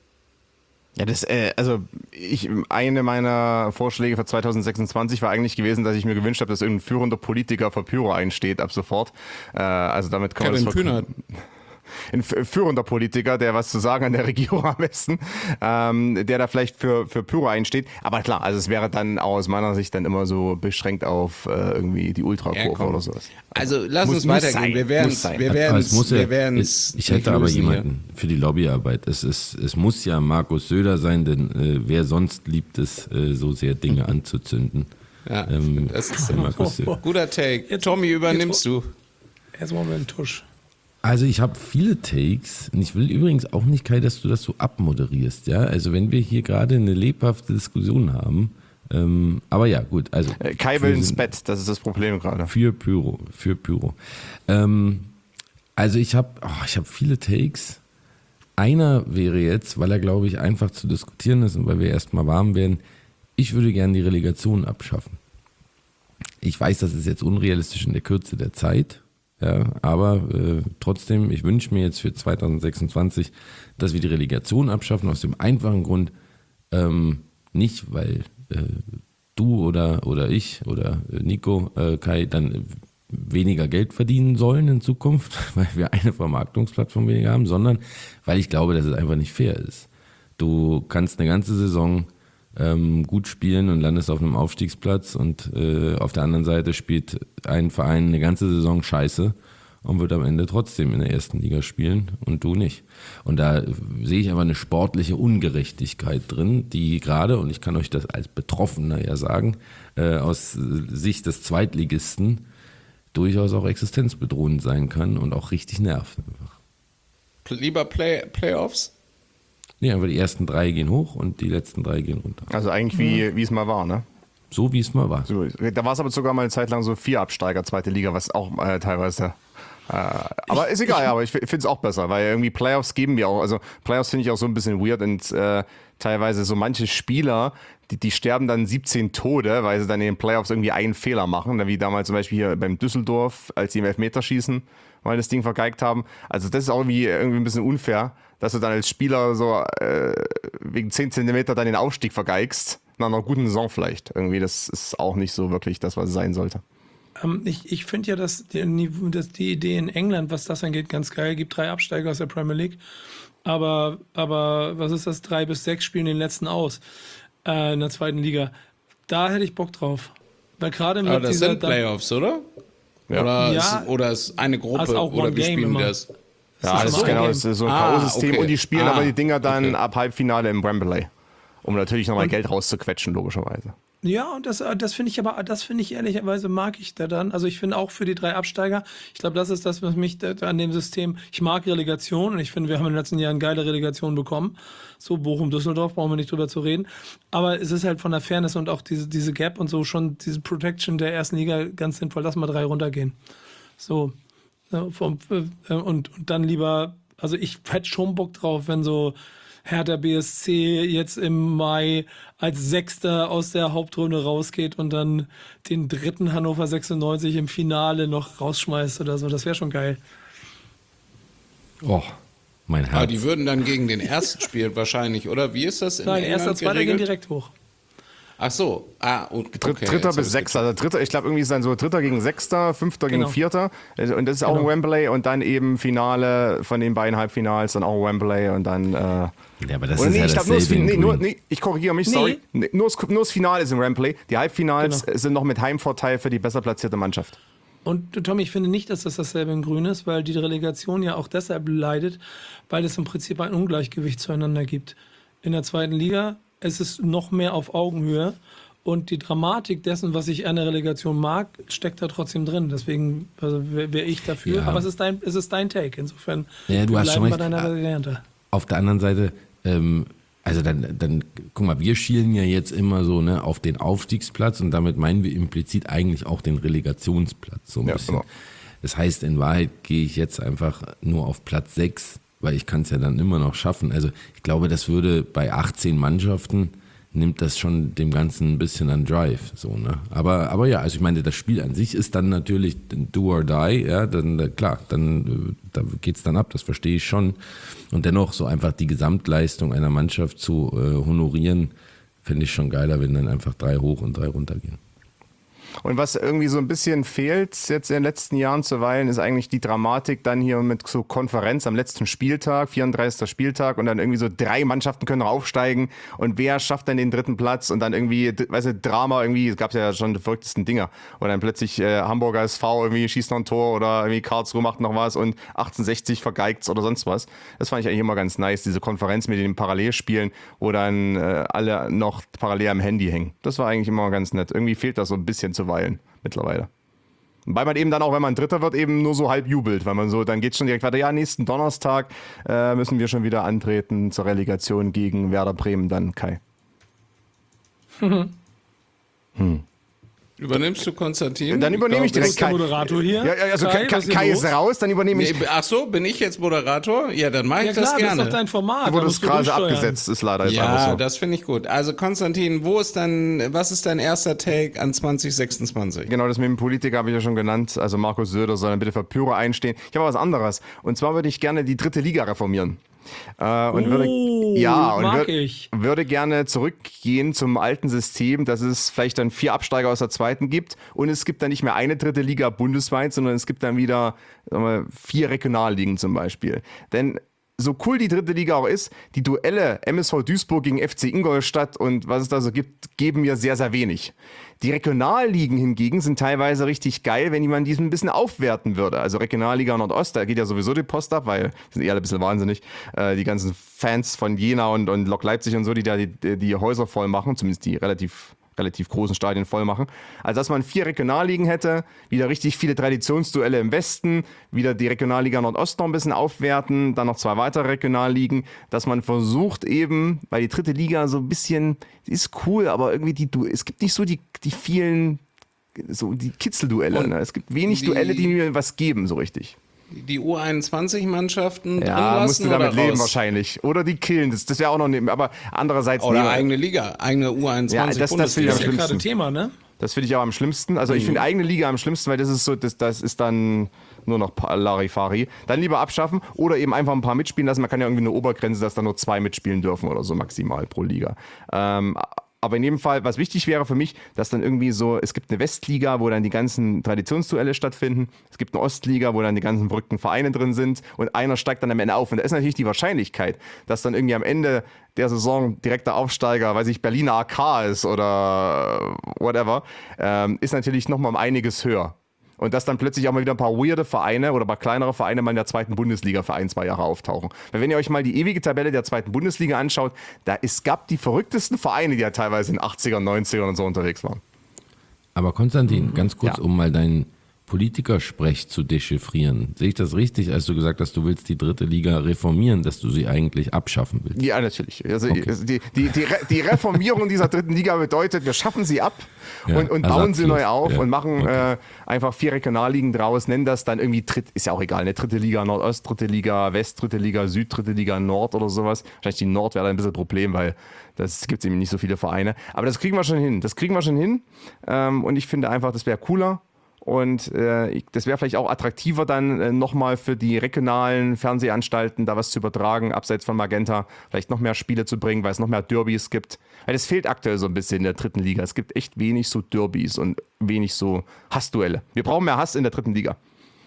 Ja, das, äh, also ich, eine meiner Vorschläge für zwanzig sechsundzwanzig war eigentlich gewesen, dass ich mir gewünscht habe, dass irgendein führender Politiker für Pyro einsteht ab sofort. Äh, also damit kann man Kevin das Kühnert. ein f- führender Politiker, der was zu sagen an der Regierung am besten, ähm, der da vielleicht für, für Pyro einsteht. Aber klar, also es wäre dann auch aus meiner Sicht dann immer so beschränkt auf äh, irgendwie die Ultrakurve Ja, komm. oder sowas. Also lass Muss- uns muss weitergehen. sein, Wir werden muss es sein. wir Aber werden's, es muss ja, wir werden's ich, ich nicht hätte aber lösen hier. jemanden für die Lobbyarbeit. Es, ist, es muss ja Markus Söder sein, denn äh, wer sonst liebt es, äh, so sehr Dinge anzuzünden. Ja, Ähm, das ist Markus Söder. guter Take. Jetzt- Tommy, übernimmst jetzt- du. Erstmal mit dem Tusch. Also ich habe viele Takes und ich will übrigens auch nicht, Kai, dass du das so abmoderierst. Ja? Also wenn wir hier gerade eine lebhafte Diskussion haben, ähm, aber ja, gut. Also Äh, Kai will für- ins Bett, das ist das Problem gerade. Für Pyro, für Pyro. Ähm, also ich habe oh, ich hab viele Takes. Einer wäre jetzt, weil er, glaube ich, einfach zu diskutieren ist und weil wir erstmal warm werden, ich würde gerne die Relegation abschaffen. Ich weiß, das ist jetzt unrealistisch in der Kürze der Zeit, ja, aber äh, trotzdem, ich wünsche mir jetzt für zwanzig sechsundzwanzig, dass wir die Relegation abschaffen, aus dem einfachen Grund, ähm, nicht, weil äh, du oder, oder ich oder äh, Nico, äh, Kai, dann äh, weniger Geld verdienen sollen in Zukunft, weil wir eine Vermarktungsplattform weniger haben, sondern weil ich glaube, dass es einfach nicht fair ist. Du kannst eine ganze Saison ähm, gut spielen und landest auf einem Aufstiegsplatz und äh, auf der anderen Seite spielt ein Verein eine ganze Saison scheiße und wird am Ende trotzdem in der ersten Liga spielen und du nicht. Und da sehe ich aber eine sportliche Ungerechtigkeit drin, die gerade, und ich kann euch das als Betroffener ja sagen, äh, aus Sicht des Zweitligisten durchaus auch existenzbedrohend sein kann und auch richtig nervt. Lieber Play Playoffs? Nee, aber die ersten drei gehen hoch und die letzten drei gehen runter. Also eigentlich wie, wie es mal war, ne? So wie es mal war. So, da war es aber sogar mal eine Zeit lang so vier Absteiger, zweite Liga, was auch äh, teilweise. Äh, aber Ich- ist egal, ich- aber ich finde es auch besser, weil irgendwie Playoffs geben wir auch. Also Playoffs finde ich auch so ein bisschen weird und äh, teilweise so manche Spieler, die, die sterben dann siebzehn Tode, weil sie dann in den Playoffs irgendwie einen Fehler machen, wie damals zum Beispiel hier beim Düsseldorf, als die im Elfmeterschießen mal das Ding vergeigt haben. Also das ist auch irgendwie, irgendwie ein bisschen unfair, dass du dann als Spieler so äh, wegen zehn Zentimeter dann den Aufstieg vergeigst, nach einer guten Saison vielleicht. Irgendwie, das ist auch nicht so wirklich das, was es sein sollte. Ähm, ich ich finde ja, dass die, dass die Idee in England, was das angeht, ganz geil. Gibt drei Absteiger aus der Premier League. Aber, aber was ist das? Drei bis sechs spielen den letzten aus äh, in der zweiten Liga. Da hätte ich Bock drauf. Weil gerade mit Aber das dieser, sind Playoffs, oder? Ja. Oder, Ja. ist, oder ist eine Gruppe, Also auch oder One wie Game spielen die immer. das? Ja, Das das ist ist ein genau, Game. das ist so ein Ah, K O-System okay. und die spielen Ah, aber die Dinger dann okay. ab Halbfinale im Wembley. Um natürlich nochmal Geld rauszuquetschen, logischerweise. Ja, und das, das finde ich aber, das finde ich ehrlicherweise, mag ich da dann. Also ich finde auch für die drei Absteiger, ich glaube, das ist das, was mich da, an dem System, ich mag Relegation und ich finde, wir haben in den letzten Jahren geile Relegation bekommen. So Bochum, Düsseldorf, brauchen wir nicht drüber zu reden. Aber es ist halt von der Fairness und auch diese, diese Gap und so schon, diese Protection der ersten Liga ganz sinnvoll. Lass mal drei runtergehen. So. Ja, vom, äh, und, und dann lieber, also ich hätte schon Bock drauf, wenn so Hertha B S C jetzt im Mai als Sechster aus der Hauptrunde rausgeht und dann den dritten Hannover sechsundneunzig im Finale noch rausschmeißt oder so. Das wäre schon geil. Oh, mein Herz. Aber die würden dann gegen den ersten spielen wahrscheinlich, oder? Wie ist das in Nein, England erster, zweiter gehen geregelt? direkt hoch. Ach so. Ah, und, Dritt, okay, Dritter jetzt hab bis ich's Sechster. Also Dritter, ich glaube, irgendwie ist dann so Dritter gegen Sechster, Fünfter Genau. gegen Vierter. Und das ist auch Genau. ein Wembley und dann eben Finale von den beiden Halbfinals, dann auch Wembley und dann. Äh, Ja, aber das oder ist nee, ja ich glaube, nur, das dasselbe Fin- in nee, nur Grün. nee, ich korrigiere mich, Nee. sorry. Nee, nur, das, nur das Finale ist in Wembley. Die Halbfinals Genau. sind noch mit Heimvorteil für die besser platzierte Mannschaft. Und Tommy, ich finde nicht, dass das dasselbe in Grün ist, weil die Relegation ja auch deshalb leidet, weil es im Prinzip ein Ungleichgewicht zueinander gibt. In der zweiten Liga ist es noch mehr auf Augenhöhe und die Dramatik dessen, was ich an der Relegation mag, steckt da trotzdem drin. Deswegen also wäre wär ich dafür. Ja. Aber es ist dein, es ist dein Take. Insofern Ja, du wir hast schon bleiben bei recht. deiner Variante. Auf der anderen Seite, ähm, also dann, dann, guck mal, wir schielen ja jetzt immer so ne, auf den Aufstiegsplatz und damit meinen wir implizit eigentlich auch den Relegationsplatz. So ein Ja, bisschen. genau. Das heißt, in Wahrheit gehe ich jetzt einfach nur auf Platz sechs, weil ich kann es ja dann immer noch schaffen. Also ich glaube, das würde bei achtzehn Mannschaften nimmt das schon dem Ganzen ein bisschen an Drive. So, ne? aber, aber ja, also ich meine, das Spiel an sich ist dann natürlich do or die, ja, dann äh, klar, dann äh, da geht's dann ab, das verstehe ich schon. Und dennoch so einfach die Gesamtleistung einer Mannschaft zu äh, honorieren, finde ich schon geiler, wenn dann einfach drei hoch und drei runter gehen. Und was irgendwie so ein bisschen fehlt jetzt in den letzten Jahren zuweilen, ist eigentlich die Dramatik dann hier mit so Konferenz am letzten Spieltag, vierunddreißigster Spieltag und dann irgendwie so drei Mannschaften können noch aufsteigen und wer schafft dann den dritten Platz und dann irgendwie, weißt du, Drama irgendwie, es gab ja schon die verrücktesten Dinger und dann plötzlich äh, Hamburger S V irgendwie schießt noch ein Tor oder irgendwie Karlsruhe macht noch was und achtzehnhundertsechzig vergeigt's oder sonst was. Das fand ich eigentlich immer ganz nice, diese Konferenz mit den Parallelspielen, wo dann äh, alle noch parallel am Handy hängen. Das war eigentlich immer ganz nett. Irgendwie fehlt das so ein bisschen zuweilen mittlerweile. Weil man eben dann auch, wenn man Dritter wird, eben nur so halb jubelt, weil man so, dann geht schon direkt weiter, ja, nächsten Donnerstag äh, müssen wir schon wieder antreten zur Relegation gegen Werder Bremen, dann Kai. hm. Übernimmst du Konstantin? Dann übernehme ich direkt Ist der Kai. Moderator hier? Ja, also Kai, Kai, was ist Kai hier ist los? raus, dann übernehme ich. Nee, ach so, bin ich jetzt Moderator? Ja, dann mache ich Ja das klar, gerne. das ist doch dein Format. Du wurdest da musst du gerade durchsteuern. abgesetzt, ist leider jetzt einfach Ja, so. das finde ich gut. Also Konstantin, wo ist dein, was ist dein erster Take an zwanzig sechsundzwanzig? Genau, das mit dem Politiker habe ich ja schon genannt. Also Markus Söder soll dann bitte für Pyro einstehen. Ich habe was anderes. Und zwar würde ich gerne die dritte Liga reformieren. Äh, und Oh, würde, ja, und mag würd, ich. würde gerne zurückgehen zum alten System, dass es vielleicht dann vier Absteiger aus der zweiten gibt. Und es gibt dann nicht mehr eine dritte Liga bundesweit, sondern es gibt dann wieder sagen wir, vier Regionalligen zum Beispiel. Denn so cool die dritte Liga auch ist, die Duelle M S V Duisburg gegen F C Ingolstadt und was es da so gibt, geben mir sehr, sehr wenig. Die Regionalligen hingegen sind teilweise richtig geil, wenn man diesen ein bisschen aufwerten würde. Also Regionalliga Nordost, da geht ja sowieso die Post ab, weil die sind eh alle ein bisschen wahnsinnig. Äh, die ganzen Fans von Jena und, und Lok Leipzig und so, die da die, die Häuser voll machen, zumindest die relativ relativ großen Stadien voll machen. Also dass man vier Regionalligen hätte, wieder richtig viele Traditionsduelle im Westen, wieder die Regionalliga Nordost noch ein bisschen aufwerten, dann noch zwei weitere Regionalligen, dass man versucht eben, weil die dritte Liga so ein bisschen, die ist cool, aber irgendwie die, es gibt nicht so die, die vielen, so die Kitzelduelle. Ne? Es gibt wenig die, Duelle, die mir was geben, so richtig. Die U einundzwanzig-Mannschaften ja, drin lassen musst du damit oder leben raus? Wahrscheinlich. Oder die killen, das, das wäre auch noch neben, aber andererseits... Oder nehmen. eigene Liga, eigene U einundzwanzig ja, das, das finde ich am Das ist ja gerade schlimmsten. Thema, ne? Das finde ich auch am schlimmsten. Also ich Mhm. finde eigene Liga am schlimmsten, weil das ist so, das, das ist dann nur noch Larifari. Dann lieber abschaffen oder eben einfach ein paar mitspielen lassen. Man kann ja irgendwie eine Obergrenze, dass da nur zwei mitspielen dürfen oder so maximal pro Liga. Ähm, aber in jedem Fall, was wichtig wäre für mich, dass dann irgendwie so, es gibt eine Westliga, wo dann die ganzen Traditionsduelle stattfinden. Es gibt eine Ostliga, wo dann die ganzen verrückten Vereine drin sind und einer steigt dann am Ende auf. Und da ist natürlich die Wahrscheinlichkeit, dass dann irgendwie am Ende der Saison direkter Aufsteiger, weiß ich, Berliner A K ist oder whatever, ähm, ist natürlich nochmal um einiges höher. Und dass dann plötzlich auch mal wieder ein paar weirde Vereine oder ein paar kleinere Vereine mal in der zweiten Bundesliga für ein, zwei Jahre auftauchen. Weil wenn ihr euch mal die ewige Tabelle der zweiten Bundesliga anschaut, da es gab die verrücktesten Vereine, die ja teilweise in den achtzigern, neunzigern und so unterwegs waren. Aber Konstantin, ganz kurz, Ja. um mal deinen Politikersprech zu dechiffrieren. Sehe ich das richtig, als du gesagt hast, du willst die dritte Liga reformieren, dass du sie eigentlich abschaffen willst? Ja, natürlich. Also Okay. die, die, die, Re- die Reformierung dieser dritten Liga bedeutet, wir schaffen sie ab Ja, und, und bauen sie ersatzlos. neu auf Ja, und machen okay. äh, einfach vier Regionalligen draus, nennen das dann irgendwie, dritt, ist ja auch egal, eine dritte Liga Nordost, dritte Liga West, dritte Liga Süd, dritte Liga Nord oder sowas. Wahrscheinlich die Nord wäre da ein bisschen ein Problem, weil das gibt es eben nicht so viele Vereine. Aber das kriegen wir schon hin. Das kriegen wir schon hin. Ähm, und ich finde einfach, das wäre cooler. Und äh, ich, das wäre vielleicht auch attraktiver dann äh, nochmal für die regionalen Fernsehanstalten, da was zu übertragen, abseits von Magenta, vielleicht noch mehr Spiele zu bringen, weil es noch mehr Derbys gibt. Weil das fehlt aktuell so ein bisschen in der dritten Liga. Es gibt echt wenig so Derbys und wenig so Hassduelle. Wir brauchen mehr Hass in der dritten Liga.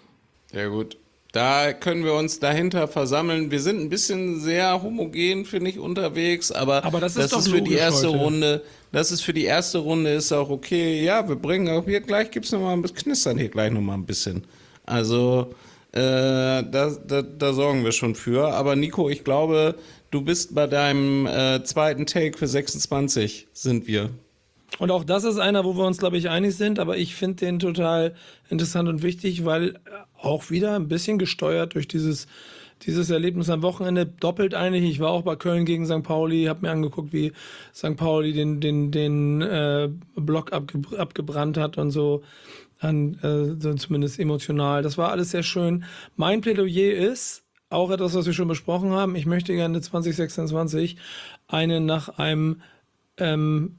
Ja gut, da können wir uns dahinter versammeln. Wir sind ein bisschen sehr homogen, finde ich, unterwegs, aber, Aber das ist doch für die logisch erste heute. Runde, das ist für die erste Runde ist auch okay. Ja, wir bringen auch hier gleich, gibt's noch mal ein bisschen, knistern hier gleich noch mal ein bisschen. Also äh, da, da, da sorgen wir schon für. Aber Nico, ich glaube, du bist bei deinem äh, zweiten Take für sechsundzwanzig, sind wir. Und auch das ist einer, wo wir uns, glaube ich, einig sind, aber ich finde den total interessant und wichtig, weil auch wieder ein bisschen gesteuert durch dieses, dieses Erlebnis am Wochenende, doppelt einig. Ich war auch bei Köln gegen Sankt Pauli, habe mir angeguckt, wie Sankt Pauli den, den, den äh, Block abge, abgebrannt hat und so, an, äh, so zumindest emotional. Das war alles sehr schön. Mein Plädoyer ist, auch etwas, was wir schon besprochen haben, ich möchte gerne zwanzig sechsundzwanzig eine nach einem ähm,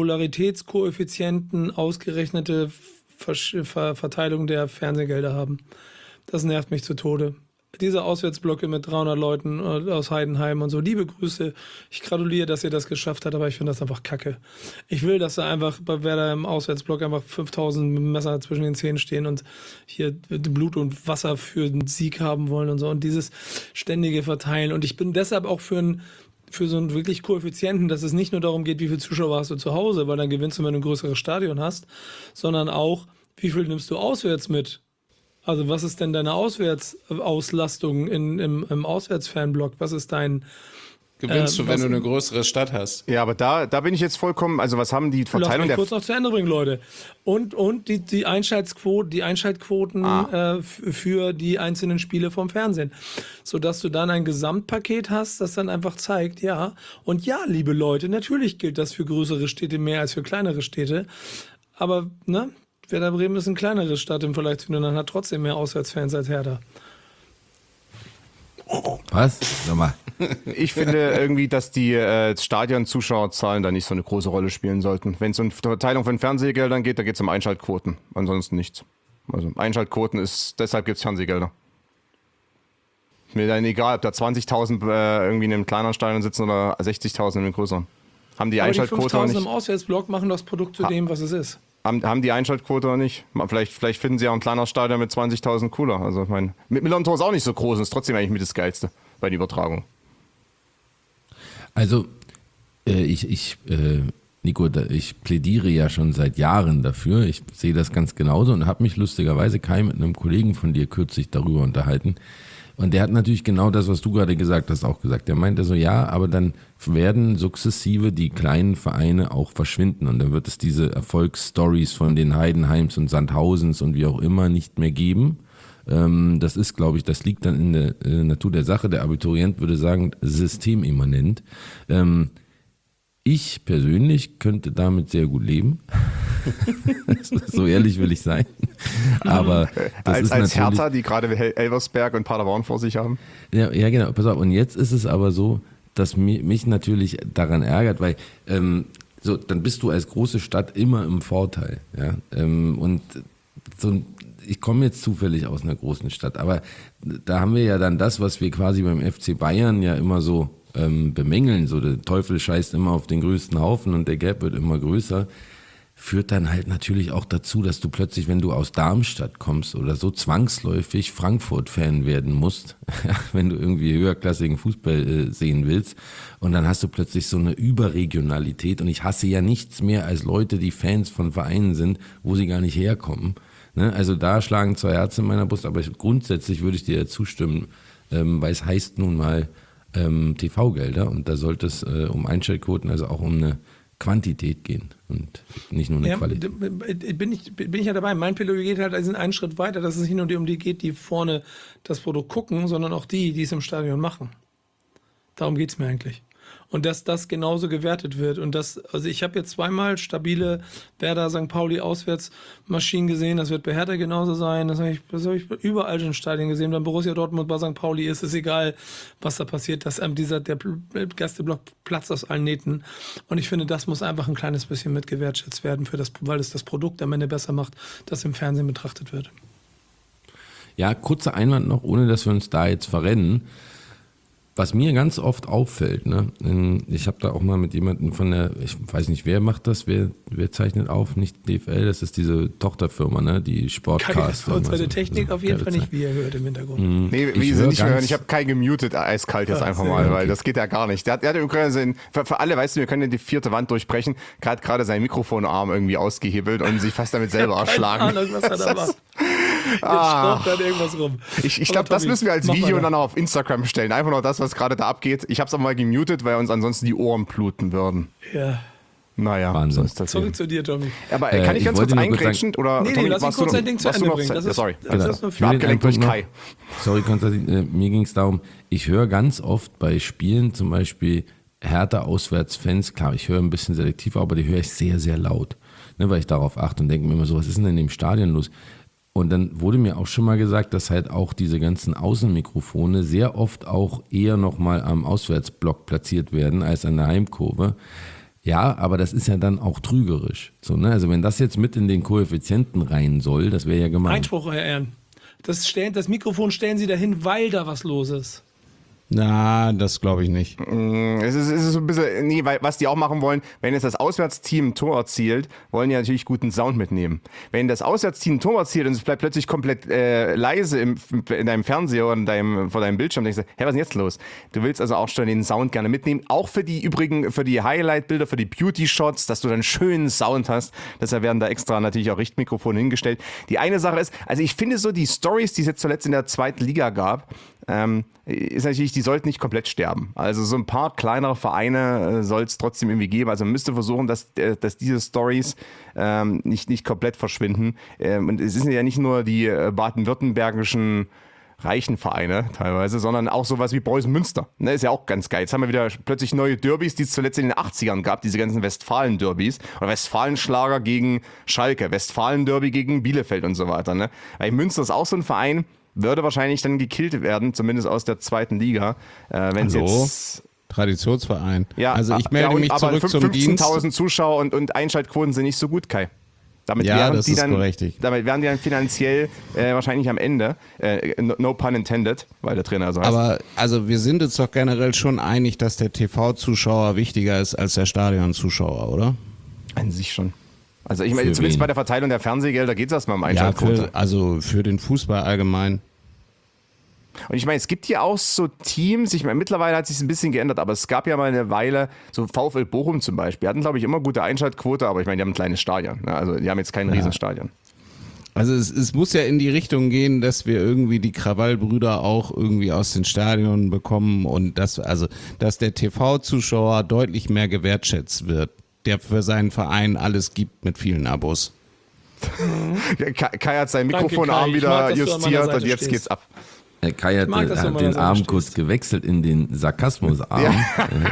Popularitätskoeffizienten ausgerechnete Versch- Ver- Verteilung der Fernsehgelder haben. Das nervt mich zu Tode. Diese Auswärtsblöcke mit dreihundert Leuten aus Heidenheim und so, liebe Grüße. Ich gratuliere, dass ihr das geschafft habt, aber ich finde das einfach kacke. Ich will, dass da einfach bei Werder im Auswärtsblock einfach fünftausend Messer zwischen den Zähnen stehen und hier Blut und Wasser für den Sieg haben wollen und so. Und dieses ständige Verteilen. Und ich bin deshalb auch für ein für so einen wirklich Koeffizienten, dass es nicht nur darum geht, wie viele Zuschauer hast du zu Hause, weil dann gewinnst du, wenn du ein größeres Stadion hast, sondern auch, wie viel nimmst du auswärts mit? Also was ist denn deine Auswärtsauslastung in, im, im Auswärtsfanblock? Was ist dein... Gewinnst äh, du, wenn was- du eine größere Stadt hast. Ja, aber da, da bin ich jetzt vollkommen, also was haben die Lass Verteilung mich der... kurz noch zu Ende bringen, Leute. Und, und die, die, Einschaltquoten, die Einschaltquoten Ah. äh, f- für die einzelnen Spiele vom Fernsehen. Sodass du dann ein Gesamtpaket hast, das dann einfach zeigt, ja. Und ja, liebe Leute, natürlich gilt das für größere Städte mehr als für kleinere Städte. Aber, ne, Werder Bremen ist ein kleineres Stadt im Vergleich zu anderen, hat trotzdem mehr Auswärtsfans als Hertha. Was? Sag mal. Ich finde irgendwie, dass die äh, Stadion-Zuschauerzahlen da nicht so eine große Rolle spielen sollten. Wenn es um Verteilung von Fernsehgeldern geht, da geht es um Einschaltquoten. Ansonsten nichts. Also Einschaltquoten ist, deshalb gibt es Fernsehgelder. Mir dann egal, ob da zwanzigtausend äh, irgendwie in einem kleineren Stadion sitzen oder sechzigtausend in einem größeren. Haben die Aber die Einschaltquote oder fünftausend im nicht? Auswärtsblock machen das Produkt zu Ha. dem, was es ist. Haben, haben die Einschaltquote oder nicht? Mal, Vielleicht, vielleicht finden sie auch ein kleiner Stadion mit zwanzigtausend cooler. Also ich meine, mit Millern-Tor ist auch nicht so groß und ist trotzdem eigentlich mit das Geilste bei der Übertragung. Also, äh, ich, ich, äh, Nico, da, ich plädiere ja schon seit Jahren dafür. Ich sehe das ganz genauso und habe mich lustigerweise Kai mit einem Kollegen von dir kürzlich darüber unterhalten, Und der hat natürlich genau das, was du gerade gesagt hast, auch gesagt. Der meinte so, ja, aber dann werden sukzessive die kleinen Vereine auch verschwinden und dann wird es diese Erfolgsstories von den Heidenheims und Sandhausens und wie auch immer nicht mehr geben. Ähm, das ist, glaube ich, das liegt dann in der äh, Natur der Sache. Der Abiturient würde sagen, systemimmanent. Ähm, Ich persönlich könnte damit sehr gut leben. So ehrlich will ich sein. Aber das als, ist als natürlich, Hertha, die gerade Elversberg und Paderborn vor sich haben. Ja, ja, genau. Pass auf. Und jetzt ist es aber so, dass mich, mich natürlich daran ärgert, weil ähm, so, dann bist du als große Stadt immer im Vorteil. Ja? Ähm, und so, ich komme jetzt zufällig aus einer großen Stadt, aber da haben wir ja dann das, was wir quasi beim F C Bayern ja immer so ähm, bemängeln, so der Teufel scheißt immer auf den größten Haufen und der Gap wird immer größer, führt dann halt natürlich auch dazu, dass du plötzlich, wenn du aus Darmstadt kommst oder so, zwangsläufig Frankfurt-Fan werden musst, wenn du irgendwie höherklassigen Fußball äh, sehen willst. Und dann hast du plötzlich so eine Überregionalität. Und ich hasse ja nichts mehr als Leute, die Fans von Vereinen sind, wo sie gar nicht herkommen. Ne? Also da schlagen zwei Herzen in meiner Brust. Aber ich, grundsätzlich würde ich dir ja zustimmen, ähm, weil es heißt nun mal ähm, T V-Gelder. Und da sollte es äh, um Einschaltquoten, also auch um eine Quantität gehen und nicht nur eine ja, Qualität. Bin ich, bin ich ja dabei. Mein Plädoyer geht halt also einen Schritt weiter, dass es nicht nur um die geht, die vorne das Produkt gucken, sondern auch die, die es im Stadion machen. Darum geht es mir eigentlich. Und dass das genauso gewertet wird. Und das, also ich habe jetzt zweimal stabile Werder Sankt Pauli Auswärtsmaschinen gesehen. Das wird bei Hertha genauso sein. Das habe ich, das hab ich überall schon in Stadien gesehen. Wenn Borussia Dortmund bei Sankt Pauli ist, ist egal, was da passiert. Dass ähm, dieser, der Gästeblock platzt aus allen Nähten. Und ich finde, das muss einfach ein kleines bisschen mit gewertschätzt werden, für das, weil es das Produkt am Ende besser macht, das im Fernsehen betrachtet wird. Ja, kurzer Einwand noch, ohne dass wir uns da jetzt verrennen. Was mir ganz oft auffällt, ne, ich habe da auch mal mit jemandem von der, ich weiß nicht, wer macht das, wer, wer zeichnet auf, nicht D F L, das ist diese Tochterfirma, ne, die Sportcast. Kai, unsere Technik auf jeden Fall nicht, wie ihr hört im Hintergrund. Mhm. Nee, wie sie nicht hören, ich habe Kai gemutet, eiskalt jetzt Ja, einfach sehr mal, gut. weil das geht ja gar nicht. Der hat, der hat übrigens, für, für alle, weißt du, wir können die vierte Wand durchbrechen, gerade gerade seinen Mikrofonarm irgendwie ausgehebelt und sich fast damit selber erschlagen. Keine Ahnung, was er da macht. Jetzt Ah. schraubt dann irgendwas rum. Ich, ich Aber glaube, das Tommy, müssen wir als mach Video weiter. dann auch auf Instagram stellen. Einfach nur das, was gerade da abgeht. Ich habe es aber mal gemutet, weil uns ansonsten die Ohren bluten würden. Ja. Naja, Wahnsinn. so ist das Zurück eben. zu dir, Tommy. Aber äh, Äh, kann ich ich ganz kurz wollte nur kurz eingrätschen? sagen- Oder, Nee, nee, Tommy, lass ihn warst kurz du sein noch- Ding zu warst du Ende noch- bringen. Das ja, ist- sorry. das ist nur Ich will abgelenkt einen durch Punkt Kai. noch- Sorry, Konstantin, äh, mir ging es darum, ich höre ganz oft bei Spielen zum Beispiel Hertha-Auswärtsfans, klar, ich höre ein bisschen selektiv, aber die höre ich sehr, sehr laut, ne, weil ich darauf achte und denke mir immer so, was ist denn in dem Stadion los? Und dann wurde mir auch schon mal gesagt, dass halt auch diese ganzen Außenmikrofone sehr oft auch eher nochmal am Auswärtsblock platziert werden als an der Heimkurve. Ja, aber das ist ja dann auch trügerisch. So, ne? Also wenn das jetzt mit in den Koeffizienten rein soll, das wäre ja gemein. Einspruch, Herr Ehren. Das, stellen, das Mikrofon stellen Sie dahin, weil da was los ist. Na, das glaube ich nicht. Mm, Es ist, es ist so ein bisschen, nee, weil, was die auch machen wollen, wenn jetzt das Auswärtsteam ein Tor erzielt, wollen die natürlich guten Sound mitnehmen. Wenn das Auswärtsteam ein Tor erzielt und es bleibt plötzlich komplett äh, leise im, in deinem Fernseher oder in deinem, vor deinem Bildschirm, denkst du, hä, was ist denn jetzt los? Du willst also auch schon den Sound gerne mitnehmen, auch für die übrigen, für die Highlight-Bilder, für die Beauty-Shots, dass du dann schönen Sound hast. Deshalb werden da extra natürlich auch Richtmikrofone hingestellt. Die eine Sache ist, also ich finde so die Stories, die es jetzt zuletzt in der zweiten Liga gab, ähm, ist natürlich, die sollten nicht komplett sterben. Also so ein paar kleinere Vereine äh, soll es trotzdem irgendwie geben. Also man müsste versuchen, dass, äh, dass diese Stories ähm, nicht, nicht komplett verschwinden. Ähm, und es sind ja nicht nur die äh, baden-württembergischen reichen Vereine teilweise, sondern auch sowas wie Preußen Münster. Ne, ist ja auch ganz geil. Jetzt haben wir wieder plötzlich neue Derbys, die es zuletzt in den achtzigern gab, diese ganzen Westfalen-Derbys. Oder Westfalen-Schlager gegen Schalke, Westfalen-Derby gegen Bielefeld und so weiter. Ne? Weil Münster ist auch so ein Verein, würde wahrscheinlich dann gekillt werden, zumindest aus der zweiten Liga. Äh, wenn es Hallo? jetzt Traditionsverein. ja, also ich melde ja, und, mich aber zurück zum Dienst. fünfzehntausend Zuschauer und, und Einschaltquoten sind nicht so gut, Kai. Damit Ja, wären das die ist dann, korrekt. Damit wären die dann finanziell äh, wahrscheinlich am Ende. Äh, no, no pun intended, weil der Trainer so heißt. Aber also wir sind uns doch generell schon einig, dass der T V-Zuschauer wichtiger ist als der Stadion-Zuschauer, oder? An sich schon. Also ich meine, Für zumindest wen? bei der Verteilung der Fernsehgelder geht es erstmal um Ja, Einschaltquote. für, also für den Fußball allgemein. Und ich meine, es gibt hier auch so Teams, ich meine, mittlerweile hat sich ein bisschen geändert, aber es gab ja mal eine Weile, so VfL Bochum zum Beispiel, hatten, glaube ich, immer gute Einschaltquote, aber ich meine, die haben ein kleines Stadion. Ne? Also die haben jetzt kein Ja. Riesenstadion. Also es, es muss ja in die Richtung gehen, dass wir irgendwie die Krawallbrüder auch irgendwie aus den Stadionen bekommen und dass, also, dass der T V-Zuschauer deutlich mehr gewertschätzt wird, der für seinen Verein alles gibt mit vielen Abos. Mhm. Kai hat sein Danke, Mikrofonarm Kai. Ich wieder mag, dass du an meiner justiert Seite und jetzt stehst. geht's ab. Herr Kai hat, mag, dass du an hat meiner den Seite Arm stehst. kurz gewechselt in den Sarkasmusarm. Ja.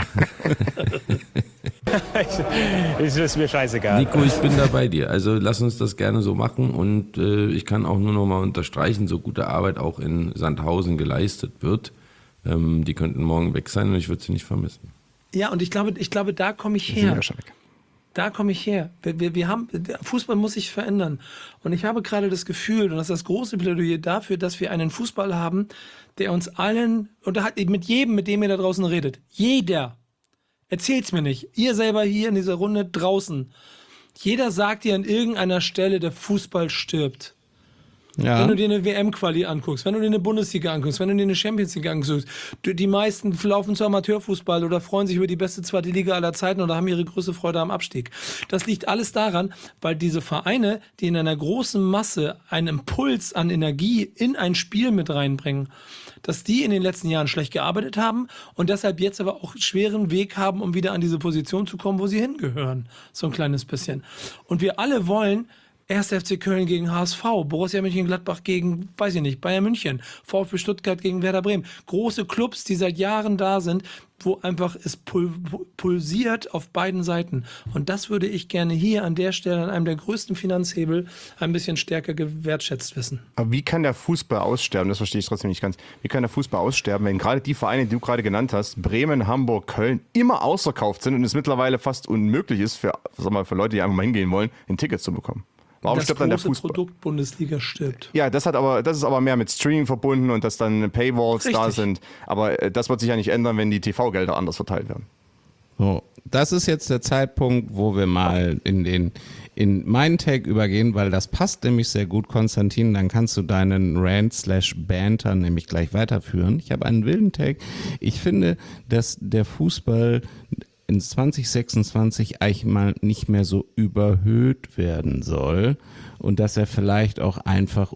Ist es mir scheißegal. Nico, ich bin da bei dir. Also lass uns das gerne so machen und äh, ich kann auch nur noch mal unterstreichen, so gute Arbeit auch in Sandhausen geleistet wird. Ähm, die könnten morgen weg sein und ich würde sie nicht vermissen. Ja, und ich glaube, ich glaube, da komme ich Die sind her. ja schon weg. Da komme ich her. Wir, wir, wir haben, der Fußball muss sich verändern. Und ich habe gerade das Gefühl, und das ist das große Plädoyer dafür, dass wir einen Fußball haben, der uns allen, und da hat mit jedem, mit dem ihr da draußen redet, jeder, erzählt's mir nicht, ihr selber hier in dieser Runde draußen, jeder sagt dir an irgendeiner Stelle, der Fußball stirbt. Ja. Wenn du dir eine W M-Quali anguckst, wenn du dir eine Bundesliga anguckst, wenn du dir eine Champions League anguckst, du- die meisten laufen zu Amateurfußball oder freuen sich über die beste zweite Liga aller Zeiten oder haben ihre größte Freude am Abstieg. Das liegt alles daran, weil diese Vereine, die in einer großen Masse einen Impuls an Energie in ein Spiel mit reinbringen, dass die in den letzten Jahren schlecht gearbeitet haben und deshalb jetzt aber auch schweren Weg haben, um wieder an diese Position zu kommen, wo sie hingehören. So ein kleines bisschen. Und wir alle wollen erster F C Köln gegen H S V, Borussia Mönchengladbach gegen, weiß ich nicht, Bayern München, VfB Stuttgart gegen Werder Bremen. Große Clubs, die seit Jahren da sind, wo einfach es pul pulsiert auf beiden Seiten. Und das würde ich gerne hier an der Stelle, an einem der größten Finanzhebel, ein bisschen stärker gewertschätzt wissen. Aber wie kann der Fußball aussterben? Das verstehe ich trotzdem nicht ganz. Wie kann der Fußball aussterben, wenn gerade die Vereine, die du gerade genannt hast, Bremen, Hamburg, Köln, immer ausverkauft sind und es mittlerweile fast unmöglich ist für, sag mal, für Leute, die einfach mal hingehen wollen, ein Ticket zu bekommen? Warum das stirbt dann der große Fußball? Produkt Bundesliga stirbt. Ja, das hat aber, das ist aber mehr mit Streaming verbunden und dass dann Paywalls Richtig. da sind. Aber äh, das wird sich ja nicht ändern, wenn die T V-Gelder anders verteilt werden. So, das ist jetzt der Zeitpunkt, wo wir mal in den in meinen Tag übergehen, weil das passt nämlich sehr gut, Konstantin. Dann kannst du deinen Rant slash Banter nämlich gleich weiterführen. Ich habe einen wilden Tag. Ich finde, dass der Fußball in zwanzig sechsundzwanzig eigentlich mal nicht mehr so überhöht werden soll und dass er vielleicht auch einfach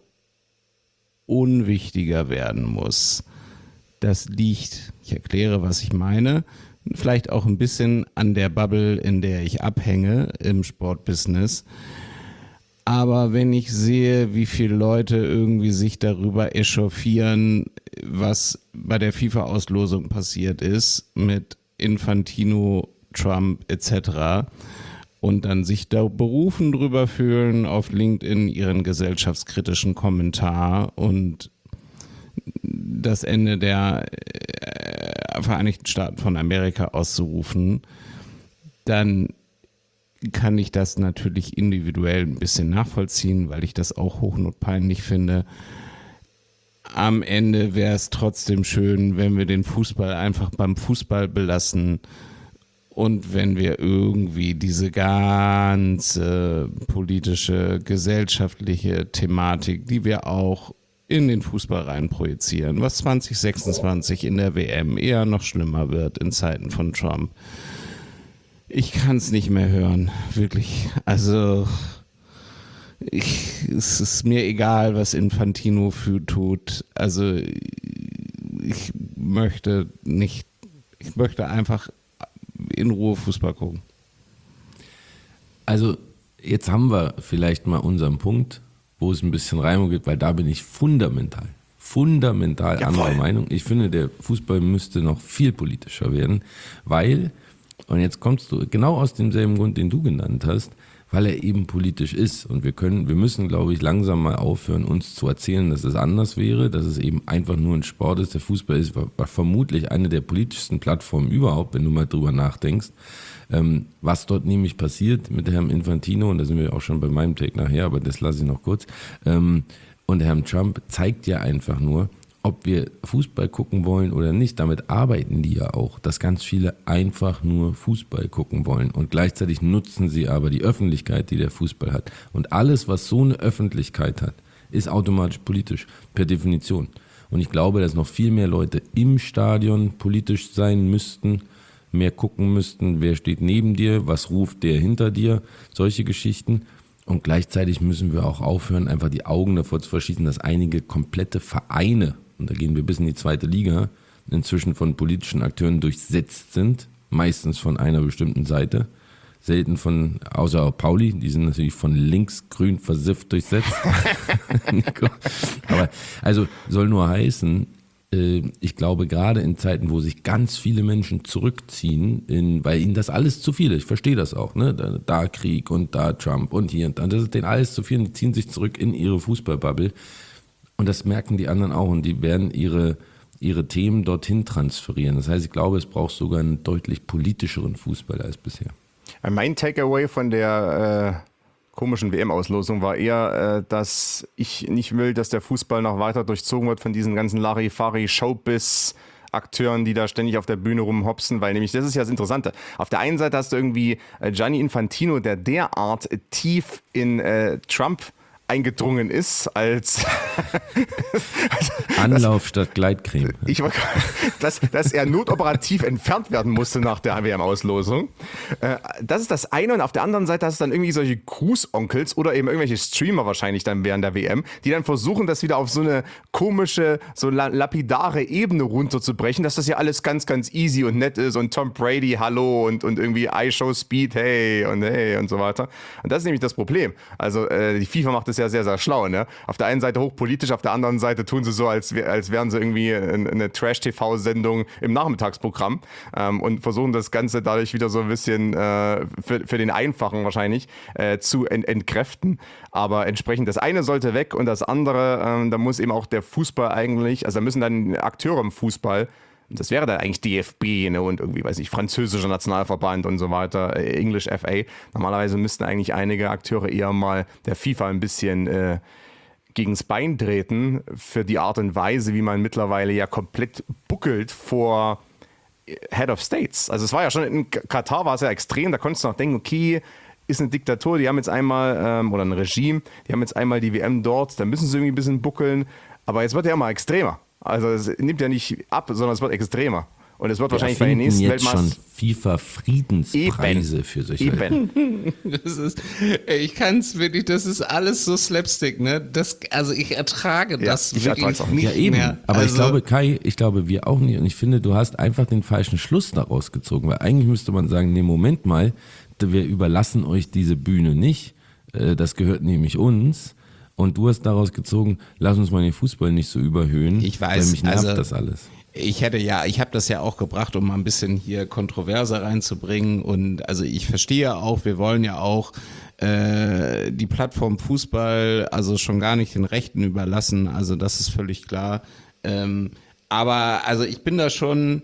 unwichtiger werden muss. Das liegt, ich erkläre, was ich meine, vielleicht auch ein bisschen an der Bubble, in der ich abhänge im Sportbusiness. Aber wenn ich sehe, wie viele Leute irgendwie sich darüber echauffieren, was bei der FIFA-Auslosung passiert ist mit Infantino, Trump et cetera und dann sich da berufen drüber fühlen auf LinkedIn ihren gesellschaftskritischen Kommentar und das Ende der äh, Vereinigten Staaten von Amerika auszurufen, dann kann ich das natürlich individuell ein bisschen nachvollziehen, weil ich das auch hochnotpeinlich finde. Am Ende wäre es trotzdem schön, wenn wir den Fußball einfach beim Fußball belassen und wenn wir irgendwie diese ganze politische, gesellschaftliche Thematik, die wir auch in den Fußball rein projizieren, was zwanzig sechsundzwanzig in der W M eher noch schlimmer wird in Zeiten von Trump. Ich kann es nicht mehr hören, wirklich. Also Ich, es ist mir egal, was Infantino für tut. Also ich möchte nicht, ich möchte einfach in Ruhe Fußball gucken. Also jetzt haben wir vielleicht mal unseren Punkt, wo es ein bisschen Reibung gibt, weil da bin ich fundamental, fundamental Jawohl. anderer Meinung. Ich finde, der Fußball müsste noch viel politischer werden, weil, und jetzt kommst du genau aus demselben Grund, den du genannt hast, weil er eben politisch ist. Und wir können, wir müssen, glaube ich, langsam mal aufhören, uns zu erzählen, dass es anders wäre, dass es eben einfach nur ein Sport ist. Der Fußball ist war, war vermutlich eine der politischsten Plattformen überhaupt, wenn du mal drüber nachdenkst. Ähm, was dort nämlich passiert mit Herrn Infantino, und da sind wir auch schon bei meinem Take nachher, aber das lasse ich noch kurz, ähm, und Herrn Trump zeigt ja einfach nur, ob wir Fußball gucken wollen oder nicht. Damit arbeiten die ja auch, dass ganz viele einfach nur Fußball gucken wollen und gleichzeitig nutzen sie aber die Öffentlichkeit, die der Fußball hat. Und alles, was so eine Öffentlichkeit hat, ist automatisch politisch, per Definition. Und ich glaube, dass noch viel mehr Leute im Stadion politisch sein müssten, mehr gucken müssten, wer steht neben dir, was ruft der hinter dir, solche Geschichten. Und gleichzeitig müssen wir auch aufhören, einfach die Augen davor zu verschließen, dass einige komplette Vereine, und da gehen wir bis in die zweite Liga, inzwischen von politischen Akteuren durchsetzt sind, meistens von einer bestimmten Seite, selten von, außer Pauli, die sind natürlich von links-grün versifft durchsetzt. Nico. Aber also soll nur heißen, äh, ich glaube gerade in Zeiten, wo sich ganz viele Menschen zurückziehen, in, weil ihnen das alles zu viel ist, ich verstehe das auch, ne? da, da Krieg und da Trump und hier und da, das ist denen alles zu viel und die ziehen sich zurück in ihre Fußballbubble und das merken die anderen auch und die werden ihre ihre Themen dorthin transferieren. Das heißt, ich glaube, es braucht sogar einen deutlich politischeren Fußball als bisher. Mein Takeaway von der äh, komischen W M-Auslosung war eher, äh, dass ich nicht will, dass der Fußball noch weiter durchzogen wird von diesen ganzen Larifari-Showbiz-Akteuren, die da ständig auf der Bühne rumhopsen, weil nämlich, das ist ja das Interessante. Auf der einen Seite hast du irgendwie äh, Gianni Infantino, der derart tief in äh, Trump eingedrungen ist als Anlauf statt Gleitcreme. Ich, dass, dass er notoperativ entfernt werden musste nach der W M-Auslosung. Das ist das eine und auf der anderen Seite hast du dann irgendwie solche Grußonkels oder eben irgendwelche Streamer wahrscheinlich dann während der W M, die dann versuchen, das wieder auf so eine komische, so lapidare Ebene runterzubrechen, dass das ja alles ganz, ganz easy und nett ist und Tom Brady, hallo und, und irgendwie I show speed, hey und hey und so weiter. Und das ist nämlich das Problem. Also die FIFA macht das ja sehr, sehr schlau. Ne? Auf der einen Seite hochpolitisch, auf der anderen Seite tun sie so, als, als wären sie irgendwie eine Trash-T V-Sendung im Nachmittagsprogramm ähm, und versuchen das Ganze dadurch wieder so ein bisschen äh, für, für den Einfachen wahrscheinlich äh, zu ent entkräften. Aber entsprechend, das eine sollte weg und das andere, ähm, da muss eben auch der Fußball eigentlich, also da müssen dann Akteure im Fußball, das wäre dann eigentlich D F B, ne, und irgendwie, weiß ich, französischer Nationalverband und so weiter, English F A. Normalerweise müssten eigentlich einige Akteure eher mal der FIFA ein bisschen äh, gegens Bein treten für die Art und Weise, wie man mittlerweile ja komplett buckelt vor Head of States. Also es war ja schon, in Katar war es ja extrem, da konntest du noch denken, okay, ist eine Diktatur, die haben jetzt einmal, ähm, oder ein Regime, die haben jetzt einmal die W M dort, da müssen sie irgendwie ein bisschen buckeln, aber jetzt wird ja immer extremer. Also es nimmt ja nicht ab, sondern es wird extremer. Und es wird Wir wahrscheinlich bei den nächsten jetzt Weltmeistern schon FIFA-Friedenspreise Eben. für solche. Eben. Das ist, ey, ich kann es wirklich, das ist alles so Slapstick, ne? Das, also ich ertrage das ich wirklich ertrag's auch nicht Ja, eben. mehr. Aber also, ich glaube, Kai, ich glaube, wir auch nicht. Und ich finde, du hast einfach den falschen Schluss daraus gezogen. Weil eigentlich müsste man sagen, nee, Moment mal, wir überlassen euch diese Bühne nicht. Das gehört nämlich uns. Und du hast daraus gezogen, lass uns mal den Fußball nicht so überhöhen. Ich weiß, weil mich nervt also, das alles. Ich hätte ja, ich habe das ja auch gebracht, um mal ein bisschen hier Kontroverse reinzubringen. Und also ich verstehe auch, wir wollen ja auch äh, die Plattform Fußball also schon gar nicht den Rechten überlassen. Also das ist völlig klar. Ähm, aber also ich bin da schon,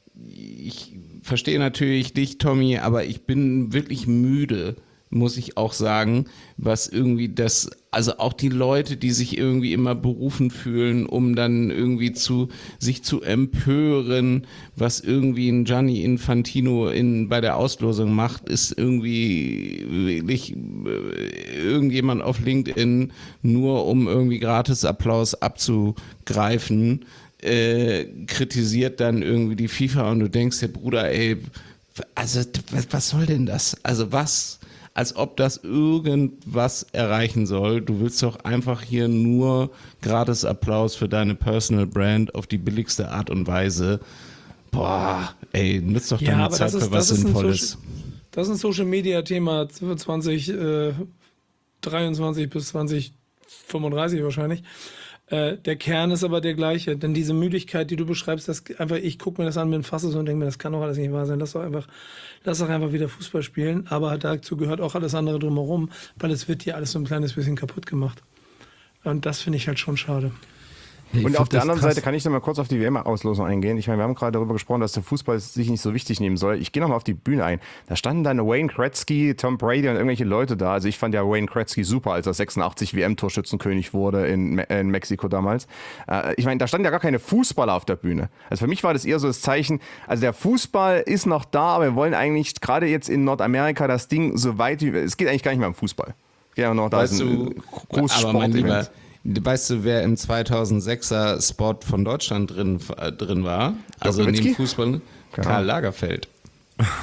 ich verstehe natürlich dich, Tommy, aber ich bin wirklich müde, muss ich auch sagen, was irgendwie das, also auch die Leute, die sich irgendwie immer berufen fühlen, um dann irgendwie zu, sich zu empören, was irgendwie ein Gianni Infantino in, bei der Auslosung macht, ist irgendwie wirklich irgendjemand auf LinkedIn nur um irgendwie gratis Applaus abzugreifen, äh, kritisiert dann irgendwie die FIFA und du denkst dir, Bruder, ey, also was, was soll denn das? Also was? Als ob das irgendwas erreichen soll. Du willst doch einfach hier nur gratis Applaus für deine Personal Brand auf die billigste Art und Weise. Boah, ey, nutzt doch Ja, deine aber Zeit das ist, für was das ist ein Sinnvolles. Social, das ist ein Social-Media-Thema für zwanzig dreiundzwanzig bis zwanzig fünfunddreißig wahrscheinlich. Äh, der Kern ist aber der gleiche, denn diese Müdigkeit, die du beschreibst, das einfach, ich gucke mir das an, bin fasse so und denke mir, das kann doch alles nicht wahr sein. Lass doch einfach, lass doch einfach wieder Fußball spielen. Aber dazu gehört auch alles andere drumherum, weil es wird hier alles so ein kleines bisschen kaputt gemacht. Und das finde ich halt schon schade. Ja, und auf der anderen krass. Seite kann ich noch mal kurz auf die W M-Auslosung eingehen. Ich meine, wir haben gerade darüber gesprochen, dass der Fußball sich nicht so wichtig nehmen soll. Ich gehe noch mal auf die Bühne ein. Da standen dann Wayne Gretzky, Tom Brady und irgendwelche Leute da. Also ich fand ja Wayne Gretzky super, als er sechsundachtzig W M-Torschützenkönig wurde in, Me in Mexiko damals. Äh, ich meine, da standen ja gar keine Fußballer auf der Bühne. Also für mich war das eher so das Zeichen, also der Fußball ist noch da, aber wir wollen eigentlich gerade jetzt in Nordamerika das Ding so weit wie... Es geht eigentlich gar nicht mehr um Fußball. Es geht ja noch, da Weißt ist ein du, großes aber mein Lieber, Sportevent. weißt du, wer im zweitausendsechser Spot von Deutschland drin, äh, drin war? Also Nowitzki? neben Fußball? Keine Karl Ahnung. Lagerfeld.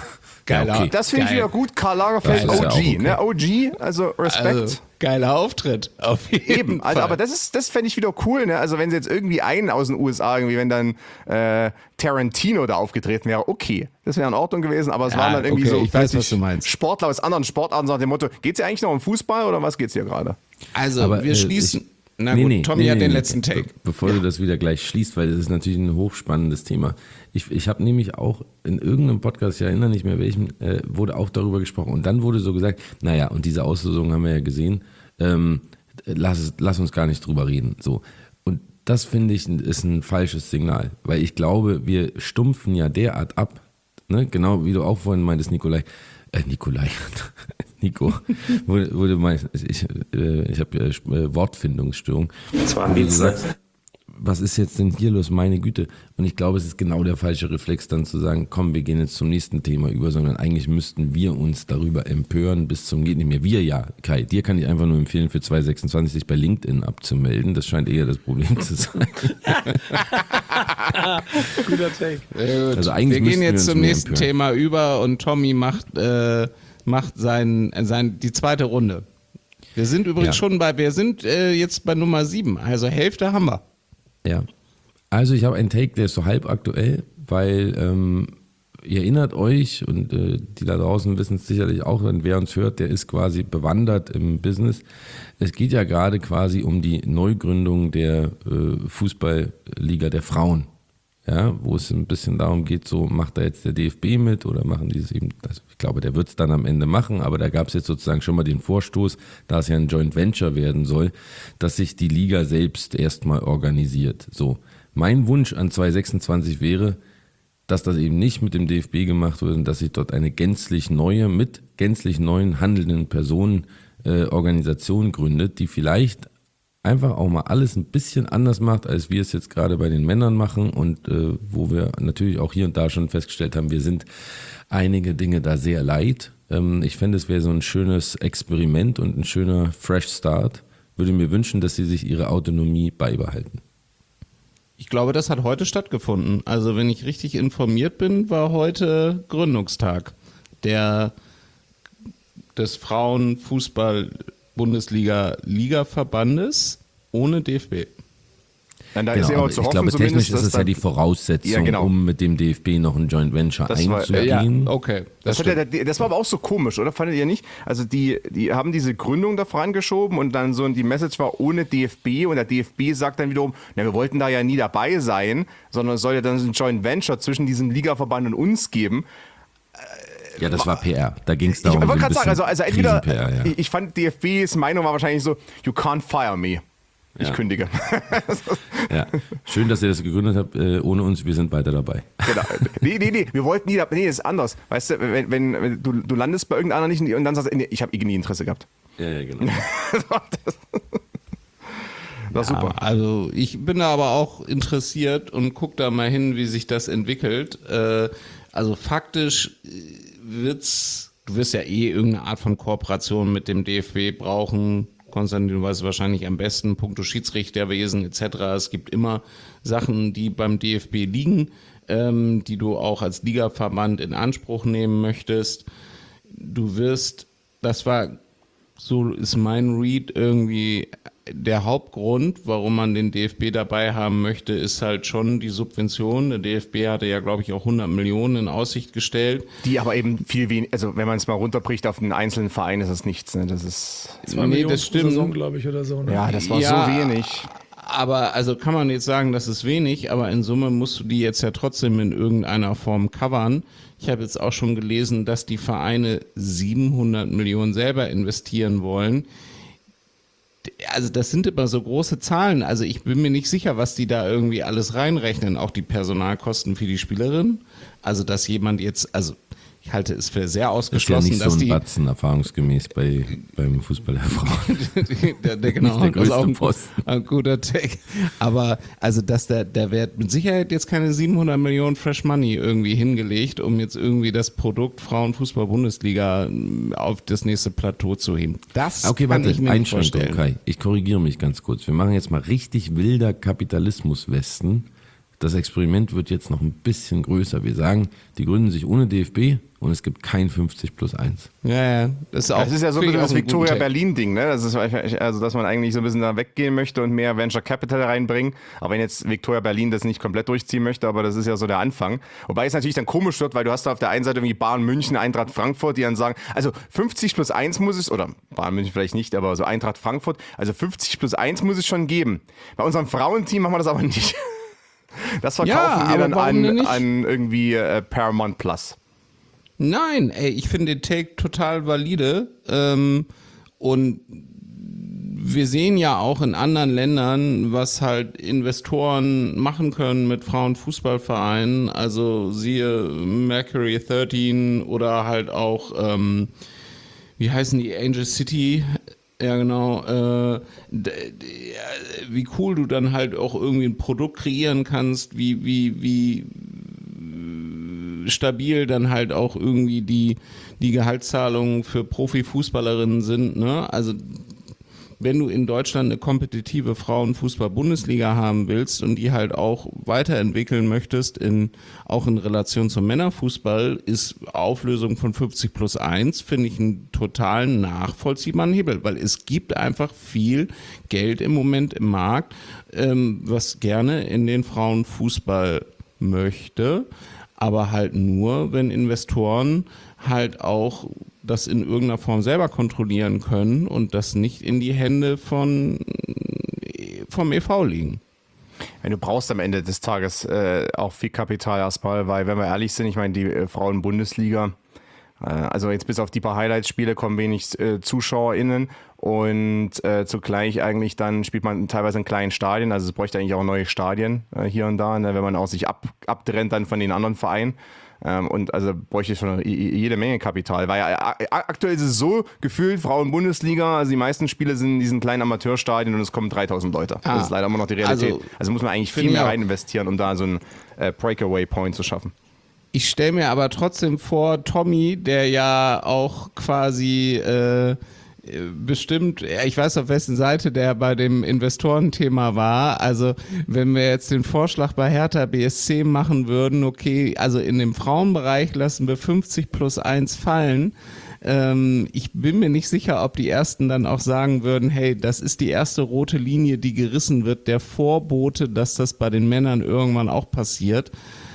Geiler, Ja, okay. Das finde ich geil. wieder gut. Karl Lagerfeld, Das ist ja O G. auch okay. Ne? O G, also Respekt. Also, geiler Auftritt. Auf jeden Eben, also, Fall. aber das ist, das fände ich wieder cool, ne? Also wenn sie jetzt irgendwie einen aus den U S A, irgendwie, wenn dann äh, Tarantino da aufgetreten wäre, okay, das wäre in Ordnung gewesen, aber es Ja, waren dann irgendwie okay, so ich weiß, plötzlich was du meinst. Sportler aus anderen Sportarten nach dem Motto, geht's ja eigentlich noch um Fußball oder was geht's hier gerade? Also, Aber, wir äh, schließen. ich- Na Nee, gut, nee, Tommy nee, hat nee, den nee. letzten Take. Be bevor du das wieder gleich schließt, weil das ist natürlich ein hochspannendes Thema. Ich, ich habe nämlich auch in irgendeinem Podcast, ich erinnere nicht mehr welchem, äh, wurde auch darüber gesprochen. Und dann wurde so gesagt, naja, und diese Auslosung haben wir ja gesehen, ähm, lass, es, lass uns gar nicht drüber reden. So. Und das finde ich ist ein falsches Signal, weil ich glaube, wir stumpfen ja derart ab, ne? Genau wie du auch vorhin meintest, Nikolai, äh, Nikolai, Nico, wurde, wurde mein, ich, äh, ich habe ja äh, Wortfindungsstörung. Das war Wo ein du Witz, sagst, was ist jetzt denn hier los, meine Güte? Und ich glaube, es ist genau der falsche Reflex, dann zu sagen, komm, wir gehen jetzt zum nächsten Thema über, sondern eigentlich müssten wir uns darüber empören bis zum geht nicht mehr. Wir ja, Kai, dir kann ich einfach nur empfehlen, für zwei sechsundzwanzig sich bei LinkedIn abzumelden. Das scheint eher das Problem zu sein. Guter Take. Also eigentlich wir müssten gehen wir jetzt uns zum mehr nächsten empören. Thema über und Tommy macht, äh, macht sein, sein, die zweite Runde. Wir sind übrigens Ja. schon bei, wir sind äh, jetzt bei Nummer sieben, also Hälfte haben wir. Ja. Also ich habe einen Take, der ist so halb aktuell, weil ähm, ihr erinnert euch und äh, die da draußen wissen es sicherlich auch, wenn wer uns hört, der ist quasi bewandert im Business. Es geht ja gerade quasi um die Neugründung der äh, Fußballliga der Frauen. Ja, wo es ein bisschen darum geht, so macht da jetzt der D F B mit oder machen die es eben, also ich glaube, der wird es dann am Ende machen, aber da gab es jetzt sozusagen schon mal den Vorstoß, da es ja ein Joint Venture werden soll, dass sich die Liga selbst erstmal organisiert. So, mein Wunsch an zwanzig sechsundzwanzig wäre, dass das eben nicht mit dem D F B gemacht wird und dass sich dort eine gänzlich neue, mit gänzlich neuen handelnden Personen äh, Organisation gründet, die vielleicht einfach auch mal alles ein bisschen anders macht, als wir es jetzt gerade bei den Männern machen und äh, wo wir natürlich auch hier und da schon festgestellt haben, wir sind einige Dinge da sehr leid. Ähm, ich fände, es wäre so ein schönes Experiment und ein schöner Fresh Start. Würde mir wünschen, dass sie sich ihre Autonomie beibehalten. Ich glaube, das hat heute stattgefunden. Also wenn ich richtig informiert bin, war heute Gründungstag der, des Frauenfußball-Bundesliga-Liga-Verbandes ohne D F B. Dann da Genau, ist ja aber auch zu ich hoffen, glaube, technisch zumindest, ist dass es ja dann- die Voraussetzung, Ja, genau. um mit dem D F B noch ein Joint Venture Das war- einzugehen. Ja, okay. Das, Das, hat ja, der- das war aber auch so komisch, oder? Fandet ihr nicht? Also die, die haben diese Gründung da vorangeschoben und dann so die Message war ohne D F B und der D F B sagt dann wiederum, na, wir wollten da ja nie dabei sein, sondern es soll ja dann so ein Joint Venture zwischen diesem Ligaverband und uns geben. Ja, das war P R. Da ging es Ich darum, wollte so ein gerade sagen, also, also bisschen entweder, Krisen-P R, ja. ich, ich fand D F B's Meinung war wahrscheinlich so, you can't fire me. Ich Ja. kündige. Ja. Schön, dass ihr das gegründet habt. Äh, ohne uns, wir sind weiter dabei. Genau. Nee, nee, nee, wir wollten nie, da- nee, das ist anders. Weißt du, wenn, wenn, wenn du, du landest bei irgendeiner nicht und dann sagst du, nee, ich habe nie Interesse gehabt. Ja, ja, genau. Das war super. Ja, also ich bin da aber auch interessiert und gucke da mal hin, wie sich das entwickelt. Äh, also faktisch äh, wird's, du wirst ja eh irgendeine Art von Kooperation mit dem D F B brauchen. Konstantin, du weißt wahrscheinlich am besten, puncto Schiedsrichterwesen et cetera. Es gibt immer Sachen, die beim D F B liegen, ähm, die du auch als Ligaverband in Anspruch nehmen möchtest. Du wirst, das war, so ist mein Read irgendwie der Hauptgrund, warum man den D F B dabei haben möchte, ist halt schon die Subvention. Der D F B hatte ja, glaube ich, auch hundert Millionen in Aussicht gestellt. Die aber eben viel weniger, also wenn man es mal runterbricht auf einen einzelnen Verein, ist das nichts. Ne? Das ist. Zwei Nee, Millionen das pro stimmt. Saison, glaube ich, oder so. Ne? Ja, das war Ja, so wenig. Aber also kann man jetzt sagen, das ist wenig, aber in Summe musst du die jetzt ja trotzdem in irgendeiner Form covern. Ich habe jetzt auch schon gelesen, dass die Vereine siebenhundert Millionen selber investieren wollen. Also das sind immer so große Zahlen. Also ich bin mir nicht sicher, was die da irgendwie alles reinrechnen. Auch die Personalkosten für die Spielerin. Also dass jemand jetzt, also ich halte es für sehr Das ist ja ausgeschlossen, nicht so dass ein die Batzen, erfahrungsgemäß bei, beim Fußball der Frauen. der, der, genau, Nicht der das ist größte auch ein, Posten. ein guter Take. Aber also, dass der, der wird mit Sicherheit jetzt keine siebenhundert Millionen Fresh Money irgendwie hingelegt, um jetzt irgendwie das Produkt Frauenfußball-Bundesliga auf das nächste Plateau zu heben. Das Okay, kann warte, ich mir nicht Einschränkung, vorstellen. Kai. Ich korrigiere mich ganz kurz. Wir machen jetzt mal richtig wilder Kapitalismus-Westen. Das Experiment wird jetzt noch ein bisschen größer. Wir sagen, die gründen sich ohne D F B und es gibt kein fünfzig plus eins. Ja, ja. Das ist, auch, das ist ja so ein bisschen das Victoria Berlin-Ding, ne? Das ist, also, dass man eigentlich so ein bisschen da weggehen möchte und mehr Venture Capital reinbringen. Aber wenn jetzt Victoria Berlin das nicht komplett durchziehen möchte, aber das ist ja so der Anfang. Wobei es natürlich dann komisch wird, weil du hast da auf der einen Seite irgendwie Bayern München, Eintracht Frankfurt, die dann sagen, also fünfzig plus eins muss es, oder Bayern München vielleicht nicht, aber so Eintracht Frankfurt, also fünfzig plus eins muss es schon geben. Bei unserem Frauenteam machen wir das aber nicht. Das verkaufen Ja, wir dann aber warum denn an, nicht? an irgendwie äh, Paramount Plus. Nein, ey, ich finde den Take total valide. Ähm, und wir sehen ja auch in anderen Ländern, was halt Investoren machen können mit Frauenfußballvereinen. Also siehe Mercury dreizehn oder halt auch, ähm, wie heißen die, Angel City. Ja, genau. Äh, d- d- wie cool du dann halt auch irgendwie ein Produkt kreieren kannst, wie, wie, wie stabil dann halt auch irgendwie die, die Gehaltszahlungen für Profifußballerinnen sind. Ne? Also wenn du in Deutschland eine kompetitive Frauenfußball-Bundesliga haben willst und die halt auch weiterentwickeln möchtest, in, auch in Relation zum Männerfußball, ist Auflösung von fünfzig plus eins, finde ich, einen totalen nachvollziehbaren Hebel, weil es gibt einfach viel Geld im Moment im Markt, ähm, was gerne in den Frauenfußball möchte, aber halt nur, wenn Investoren halt auch das in irgendeiner Form selber kontrollieren können und das nicht in die Hände von vom E V liegen. Ja, du brauchst am Ende des Tages äh, auch viel Kapital erstmal, weil, wenn wir ehrlich sind, ich meine, die äh, Frauen-Bundesliga, äh, also jetzt bis auf die paar Highlights-Spiele kommen wenig äh, ZuschauerInnen und äh, zugleich eigentlich dann spielt man teilweise in kleinen Stadien, also es bräuchte eigentlich auch neue Stadien äh, hier und da, ne, wenn man auch sich ab, abtrennt dann von den anderen Vereinen. Ähm, und also bräuchte ich schon jede Menge Kapital, weil ja, aktuell ist es so gefühlt, Frauen-Bundesliga, also die meisten Spiele sind in diesen kleinen Amateurstadien und es kommen dreitausend Leute. Ah, das ist leider immer noch die Realität. Also, also muss man eigentlich viel mehr rein investieren, um da so einen äh, Breakaway-Point zu schaffen. Ich stelle mir aber trotzdem vor, Tommy, der ja auch quasi äh, bestimmt, ich weiß auf wessen Seite der bei dem Investorenthema war, also wenn wir jetzt den Vorschlag bei Hertha B S C machen würden, okay, also in dem Frauenbereich lassen wir fünfzig plus eins fallen, ähm, ich bin mir nicht sicher, ob die Ersten dann auch sagen würden, hey, das ist die erste rote Linie, die gerissen wird, der Vorbote, dass das bei den Männern irgendwann auch passiert.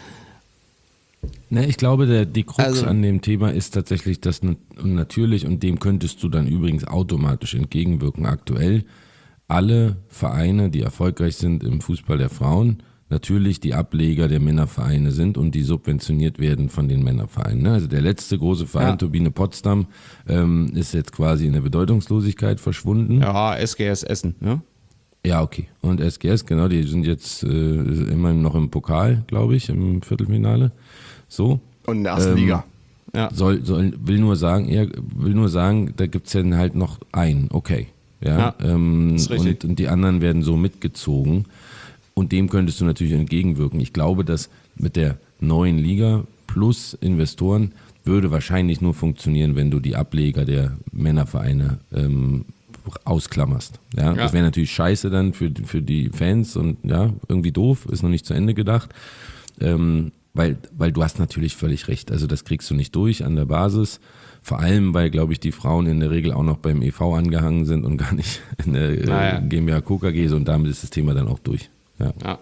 Ne, ich glaube, der, die Krux Also- an dem Thema ist tatsächlich, dass n- natürlich, und dem könntest du dann übrigens automatisch entgegenwirken, aktuell alle Vereine, die erfolgreich sind im Fußball der Frauen, natürlich die Ableger der Männervereine sind und die subventioniert werden von den Männervereinen. Ne? Also der letzte große Verein, Ja. Turbine Potsdam, ähm, ist jetzt quasi in der Bedeutungslosigkeit verschwunden. Ja, S G S Essen, ne? Ja, okay. Und S G S, genau, die sind jetzt äh, immerhin noch im Pokal, glaube ich, im Viertelfinale. So. Und in der ersten Ähm, Liga. Ja. Soll, soll, will nur sagen, er will nur sagen, da gibt es ja halt noch einen, okay. Ja, Ja, ähm, ist richtig. und, und die anderen werden so mitgezogen. Und dem könntest du natürlich entgegenwirken. Ich glaube, dass mit der neuen Liga plus Investoren würde wahrscheinlich nur funktionieren, wenn du die Ableger der Männervereine ähm, ausklammerst. Ja? Ja. Das wäre natürlich scheiße dann für, für die Fans und ja, irgendwie doof, ist noch nicht zu Ende gedacht. Ähm, weil, weil du hast natürlich völlig recht. Also das kriegst du nicht durch an der Basis. Vor allem, weil, glaube ich, die Frauen in der Regel auch noch beim E V angehangen sind und gar nicht in der äh, Naja. GmbH Co K G. So, und damit ist das Thema dann auch durch. Ja. Ja.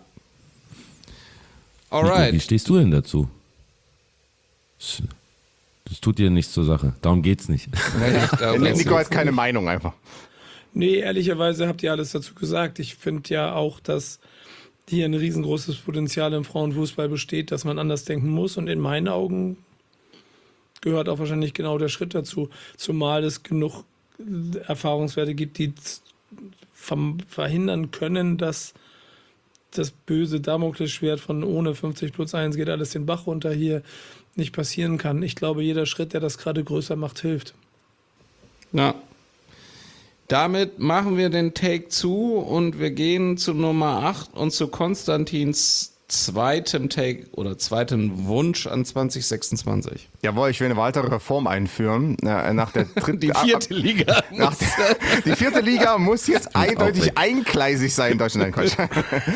Nico, Alright. wie stehst du denn dazu? Das, das tut dir nichts zur Sache. Darum geht's nicht. Nico hat keine Meinung einfach. Nee, ehrlicherweise habt ihr alles dazu gesagt. Ich finde ja auch, dass hier ein riesengroßes Potenzial im Frauenfußball besteht, dass man anders denken muss. Und in meinen Augen gehört auch wahrscheinlich genau der Schritt dazu. Zumal es genug Erfahrungswerte gibt, die verm- verhindern können, dass das böse Damoklesschwert von ohne fünfzig plus eins geht alles den Bach runter hier nicht passieren kann. Ich glaube, jeder Schritt, der das gerade größer macht, hilft. Ja. Damit machen wir den Take zu und wir gehen zu Nummer acht und zu Konstantins zweitem Take oder zweiten Wunsch an zwanzig sechsundzwanzig. Jawohl, ich will eine weitere Reform einführen. Äh, nach der dritten, Die vierte Liga. Nach der, die vierte Liga muss jetzt eindeutig eingleisig sein in Deutschland. Nein, Quatsch.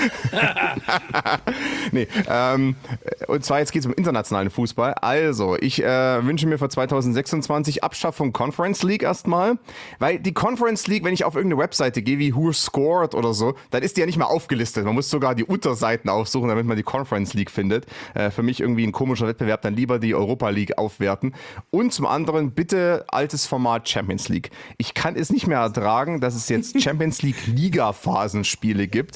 nee, ähm, und zwar jetzt geht es um internationalen Fußball. Also, ich äh, wünsche mir für zwanzig sechsundzwanzig Abschaffung Conference League erstmal, weil die Conference League, wenn ich auf irgendeine Webseite gehe, wie Who Scored oder so, dann ist die ja nicht mal aufgelistet. Man muss sogar die Unterseiten aufsuchen, damit man die Conference League findet. Äh, für mich irgendwie ein komischer Wettbewerb, dann lieber die Europa League aufwerten. Und zum anderen bitte altes Format Champions League. Ich kann es nicht mehr ertragen, dass es jetzt Champions League Liga-Phasenspiele gibt,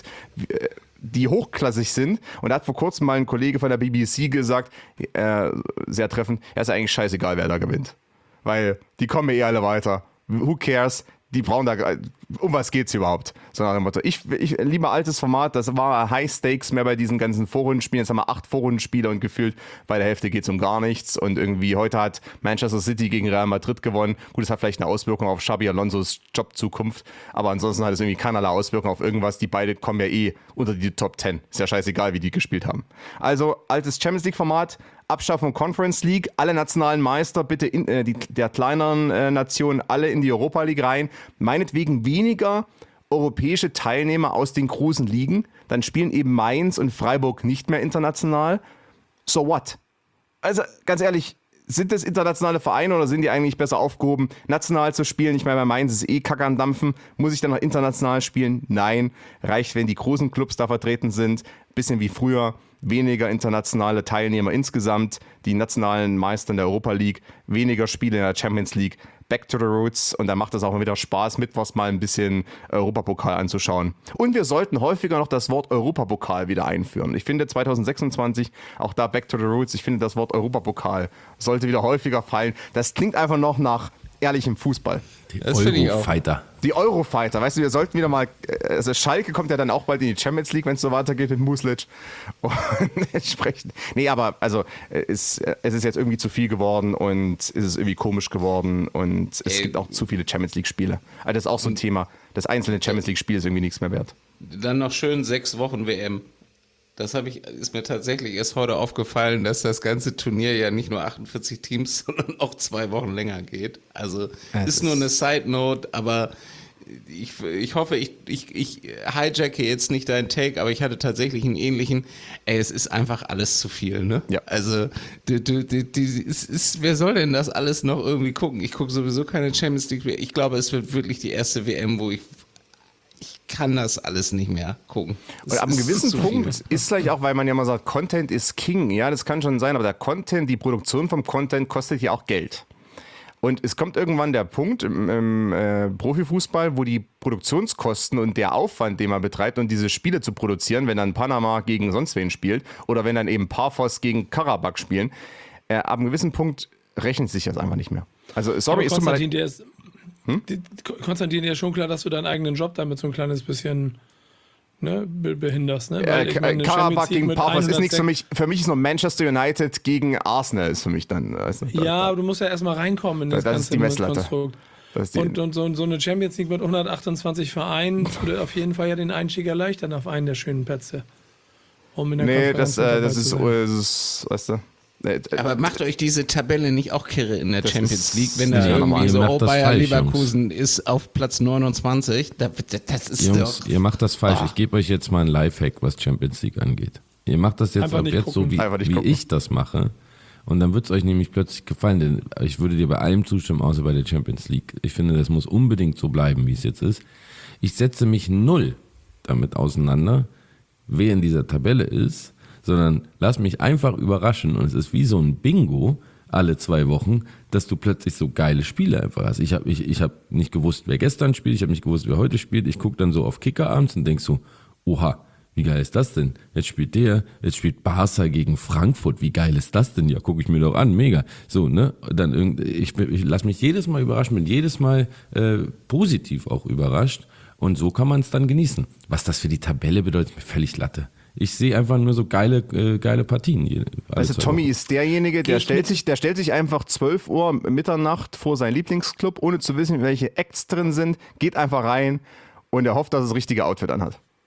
die hochklassig sind. Und da hat vor kurzem mal ein Kollege von der B B C gesagt, äh, sehr treffend, ja, ist eigentlich scheißegal, wer da gewinnt. Weil die kommen ja eh alle weiter. Who cares? Die brauchen da, um was geht's überhaupt? So nach dem Motto. Ich, ich lieber altes Format, das war High Stakes mehr bei diesen ganzen Vorrundenspielen. Jetzt haben wir acht Vorrundenspiele und gefühlt bei der Hälfte geht's um gar nichts. Und irgendwie heute hat Manchester City gegen Real Madrid gewonnen. Gut, das hat vielleicht eine Auswirkung auf Xabi Alonsos Jobzukunft, aber ansonsten hat es irgendwie keinerlei Auswirkung auf irgendwas. Die beide kommen ja eh unter die Top Ten. Ist ja scheißegal, wie die gespielt haben. Also altes Champions League Format. Abschaffung Conference League, alle nationalen Meister bitte in, äh, die, der kleineren äh, Nationen alle in die Europa League rein. Meinetwegen weniger europäische Teilnehmer aus den großen Ligen. Dann spielen eben Mainz und Freiburg nicht mehr international. So what? Also ganz ehrlich, sind das internationale Vereine oder sind die eigentlich besser aufgehoben, national zu spielen? Ich meine, bei Mainz ist eh Kacke am Dampfen. Muss ich dann noch international spielen? Nein. Reicht, wenn die großen Clubs da vertreten sind. Bisschen wie früher. Weniger internationale Teilnehmer insgesamt, die nationalen Meister in der Europa League, weniger Spiele in der Champions League, back to the roots und da macht es auch mal wieder Spaß, mittwochs mal ein bisschen Europapokal anzuschauen. Und wir sollten häufiger noch das Wort Europapokal wieder einführen. Ich finde zwanzig sechsundzwanzig, auch da back to the roots, ich finde das Wort Europapokal sollte wieder häufiger fallen. Das klingt einfach noch nach ehrlichem Fußball. Die Eurofighter. Die Eurofighter, weißt du, wir sollten wieder mal, also Schalke kommt ja dann auch bald in die Champions League, wenn es so weitergeht mit Muslic. Und entsprechend, nee, aber also es, es ist jetzt irgendwie zu viel geworden und es ist irgendwie komisch geworden und es Ey. gibt auch zu viele Champions League Spiele. Also das ist auch so ein Thema, das einzelne Champions League Spiel ist irgendwie nichts mehr wert. Dann noch schön sechs Wochen W M. Das habe ich, ist mir tatsächlich erst heute aufgefallen, dass das ganze Turnier ja nicht nur achtundvierzig Teams, sondern auch zwei Wochen länger geht. Also es ist nur eine Side Note, aber ich, ich hoffe, ich, ich, ich hijacke jetzt nicht deinen Take, aber ich hatte tatsächlich einen ähnlichen. Ey, es ist einfach alles zu viel, ne? Ja. Also, die, die, die, die, es ist, wer soll denn das alles noch irgendwie gucken? Ich gucke sowieso keine Champions League. Ich glaube, es wird wirklich die erste W M, wo ich Ich kann das alles nicht mehr gucken. Das und ab einem gewissen Punkt viel. ist vielleicht auch, weil man ja mal sagt, Content ist King. Ja, das kann schon sein, aber der Content, die Produktion vom Content kostet ja auch Geld. Und es kommt irgendwann der Punkt im, im äh, Profifußball, wo die Produktionskosten und der Aufwand, den man betreibt, um diese Spiele zu produzieren, wenn dann Panama gegen sonst wen spielt oder wenn dann eben Parfos gegen Karabakh spielen, äh, ab einem gewissen Punkt rechnet sich das einfach nicht mehr. Also sorry, ist Konstantin, der ist Hm? Konstantin, dir ist schon klar, dass du deinen eigenen Job damit so ein kleines bisschen ne, behinderst. Ne? Weil, äh, meine, Karabakh gegen Parfos ist nichts für mich. Für mich ist nur Manchester United gegen Arsenal ist für mich dann. Also, ja, da, aber du musst ja erstmal reinkommen in das, das ganze Konstrukt. Und, und so, so eine Champions League mit hundertachtundzwanzig Vereinen würde auf jeden Fall ja den Einstieg erleichtern auf einen der schönen Plätze. Um in der nee, das, äh, das, ist, das ist, weißt du. Aber macht euch diese Tabelle nicht auch kirre in der das Champions ist, League, wenn da ja, irgendwie so, oh, Bayer falsch, Leverkusen Jungs. ist auf Platz neunundzwanzig, das, das ist Jungs, doch... ihr macht das falsch. Ah. Ich gebe euch jetzt mal einen Lifehack, was Champions League angeht. Ihr macht das jetzt ab jetzt so, wie, wie ich das mache. Und dann wird es euch nämlich plötzlich gefallen, denn ich würde dir bei allem zustimmen, außer bei der Champions League. Ich finde, das muss unbedingt so bleiben, wie es jetzt ist. Ich setze mich null damit auseinander, wer in dieser Tabelle ist, sondern lass mich einfach überraschen und es ist wie so ein Bingo alle zwei Wochen, dass du plötzlich so geile Spiele einfach hast. Ich habe ich, ich hab nicht gewusst, wer gestern spielt, ich habe nicht gewusst, wer heute spielt. Ich gucke dann so auf Kicker abends und denk so, oha, wie geil ist das denn? Jetzt spielt der, jetzt spielt Barca gegen Frankfurt, wie geil ist das denn? Ja, gucke ich mir doch an, mega. So, ne? Dann irgend, ich, ich lasse mich jedes Mal überraschen, bin jedes Mal äh, positiv auch überrascht und so kann man es dann genießen. Was das für die Tabelle bedeutet, ist mir völlig Latte. Ich sehe einfach nur so geile, äh, geile Partien. Also Tommy ist derjenige, der stellt, sich, der stellt sich einfach zwölf Uhr Mitternacht vor seinen Lieblingsclub, ohne zu wissen, welche Acts drin sind, geht einfach rein und er hofft, dass er das richtige Outfit anhat.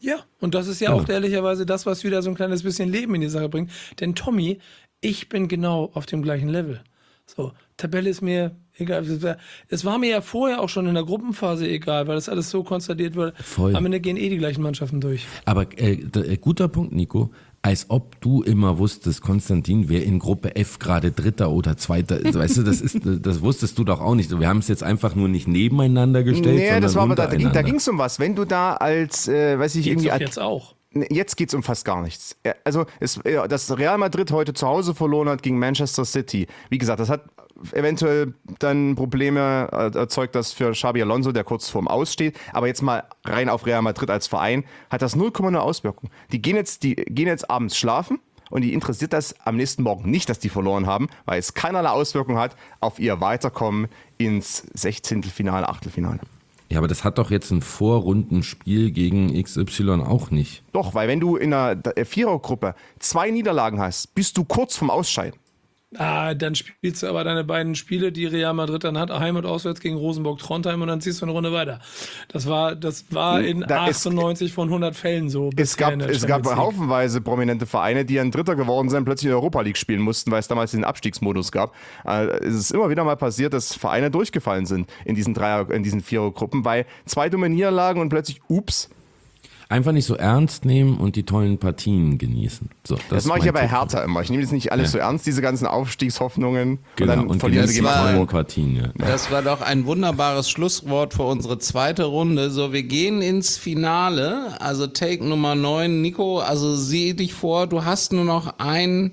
Ja, und das ist ja, ja auch ehrlicherweise das, was wieder so ein kleines bisschen Leben in die Sache bringt. Denn Tommy, ich bin genau auf dem gleichen Level. So, Tabelle ist mir egal. Es war mir ja vorher auch schon in der Gruppenphase egal, weil das alles so konstatiert wird. Voll. Am Ende gehen eh die gleichen Mannschaften durch. Aber äh, äh, guter Punkt, Nico. Als ob du immer wusstest, Konstantin, wer in Gruppe F gerade Dritter oder Zweiter ist. Weißt du, das ist, das wusstest du doch auch nicht. Wir haben es jetzt einfach nur nicht nebeneinander gestellt, nee, sondern das war aber da, untereinander. da ging es um was. Wenn du da als, äh, weiß ich, Geht's irgendwie... doch jetzt auch. Jetzt geht es um fast gar nichts. Also, es, dass Real Madrid heute zu Hause verloren hat gegen Manchester City. Wie gesagt, das hat eventuell dann Probleme erzeugt, das für Xabi Alonso, der kurz vorm Aus steht. Aber jetzt mal rein auf Real Madrid als Verein, hat das null Komma null Auswirkungen. Die gehen jetzt, die gehen jetzt abends schlafen und die interessiert das am nächsten Morgen nicht, dass die verloren haben, weil es keinerlei Auswirkungen hat auf ihr Weiterkommen ins Sechzehntelfinale, Achtelfinale. Ja, aber das hat doch jetzt ein Vorrundenspiel gegen X Y auch nicht. Doch, weil wenn du in einer Vierergruppe zwei Niederlagen hast, bist du kurz vom Ausscheiden. Ah, dann spielst du aber deine beiden Spiele, die Real Madrid dann hat, heim und auswärts gegen Rosenborg-Trondheim und dann ziehst du eine Runde weiter. Das war, das war in Da achtundneunzig von hundert Fällen so. Es gab, es gab haufenweise prominente Vereine, die ein Dritter geworden sind, plötzlich in der Europa League spielen mussten, weil es damals den Abstiegsmodus gab. Es ist immer wieder mal passiert, dass Vereine durchgefallen sind in diesen Dreier, in diesen Vierergruppen, weil zwei dumme Niederlagen und plötzlich, ups. Einfach nicht so ernst nehmen und die tollen Partien genießen. So, das das mache ich ja bei Hertha immer. Ich nehme das nicht alles ja. so ernst, diese ganzen Aufstiegshoffnungen. Genau, und dann und verlieren sie gegen tollen Partien. Ja. Das war doch ein wunderbares Schlusswort für unsere zweite Runde. So, wir gehen ins Finale. Also Take Nummer neun. Nico, also sieh dich vor, du hast nur noch ein...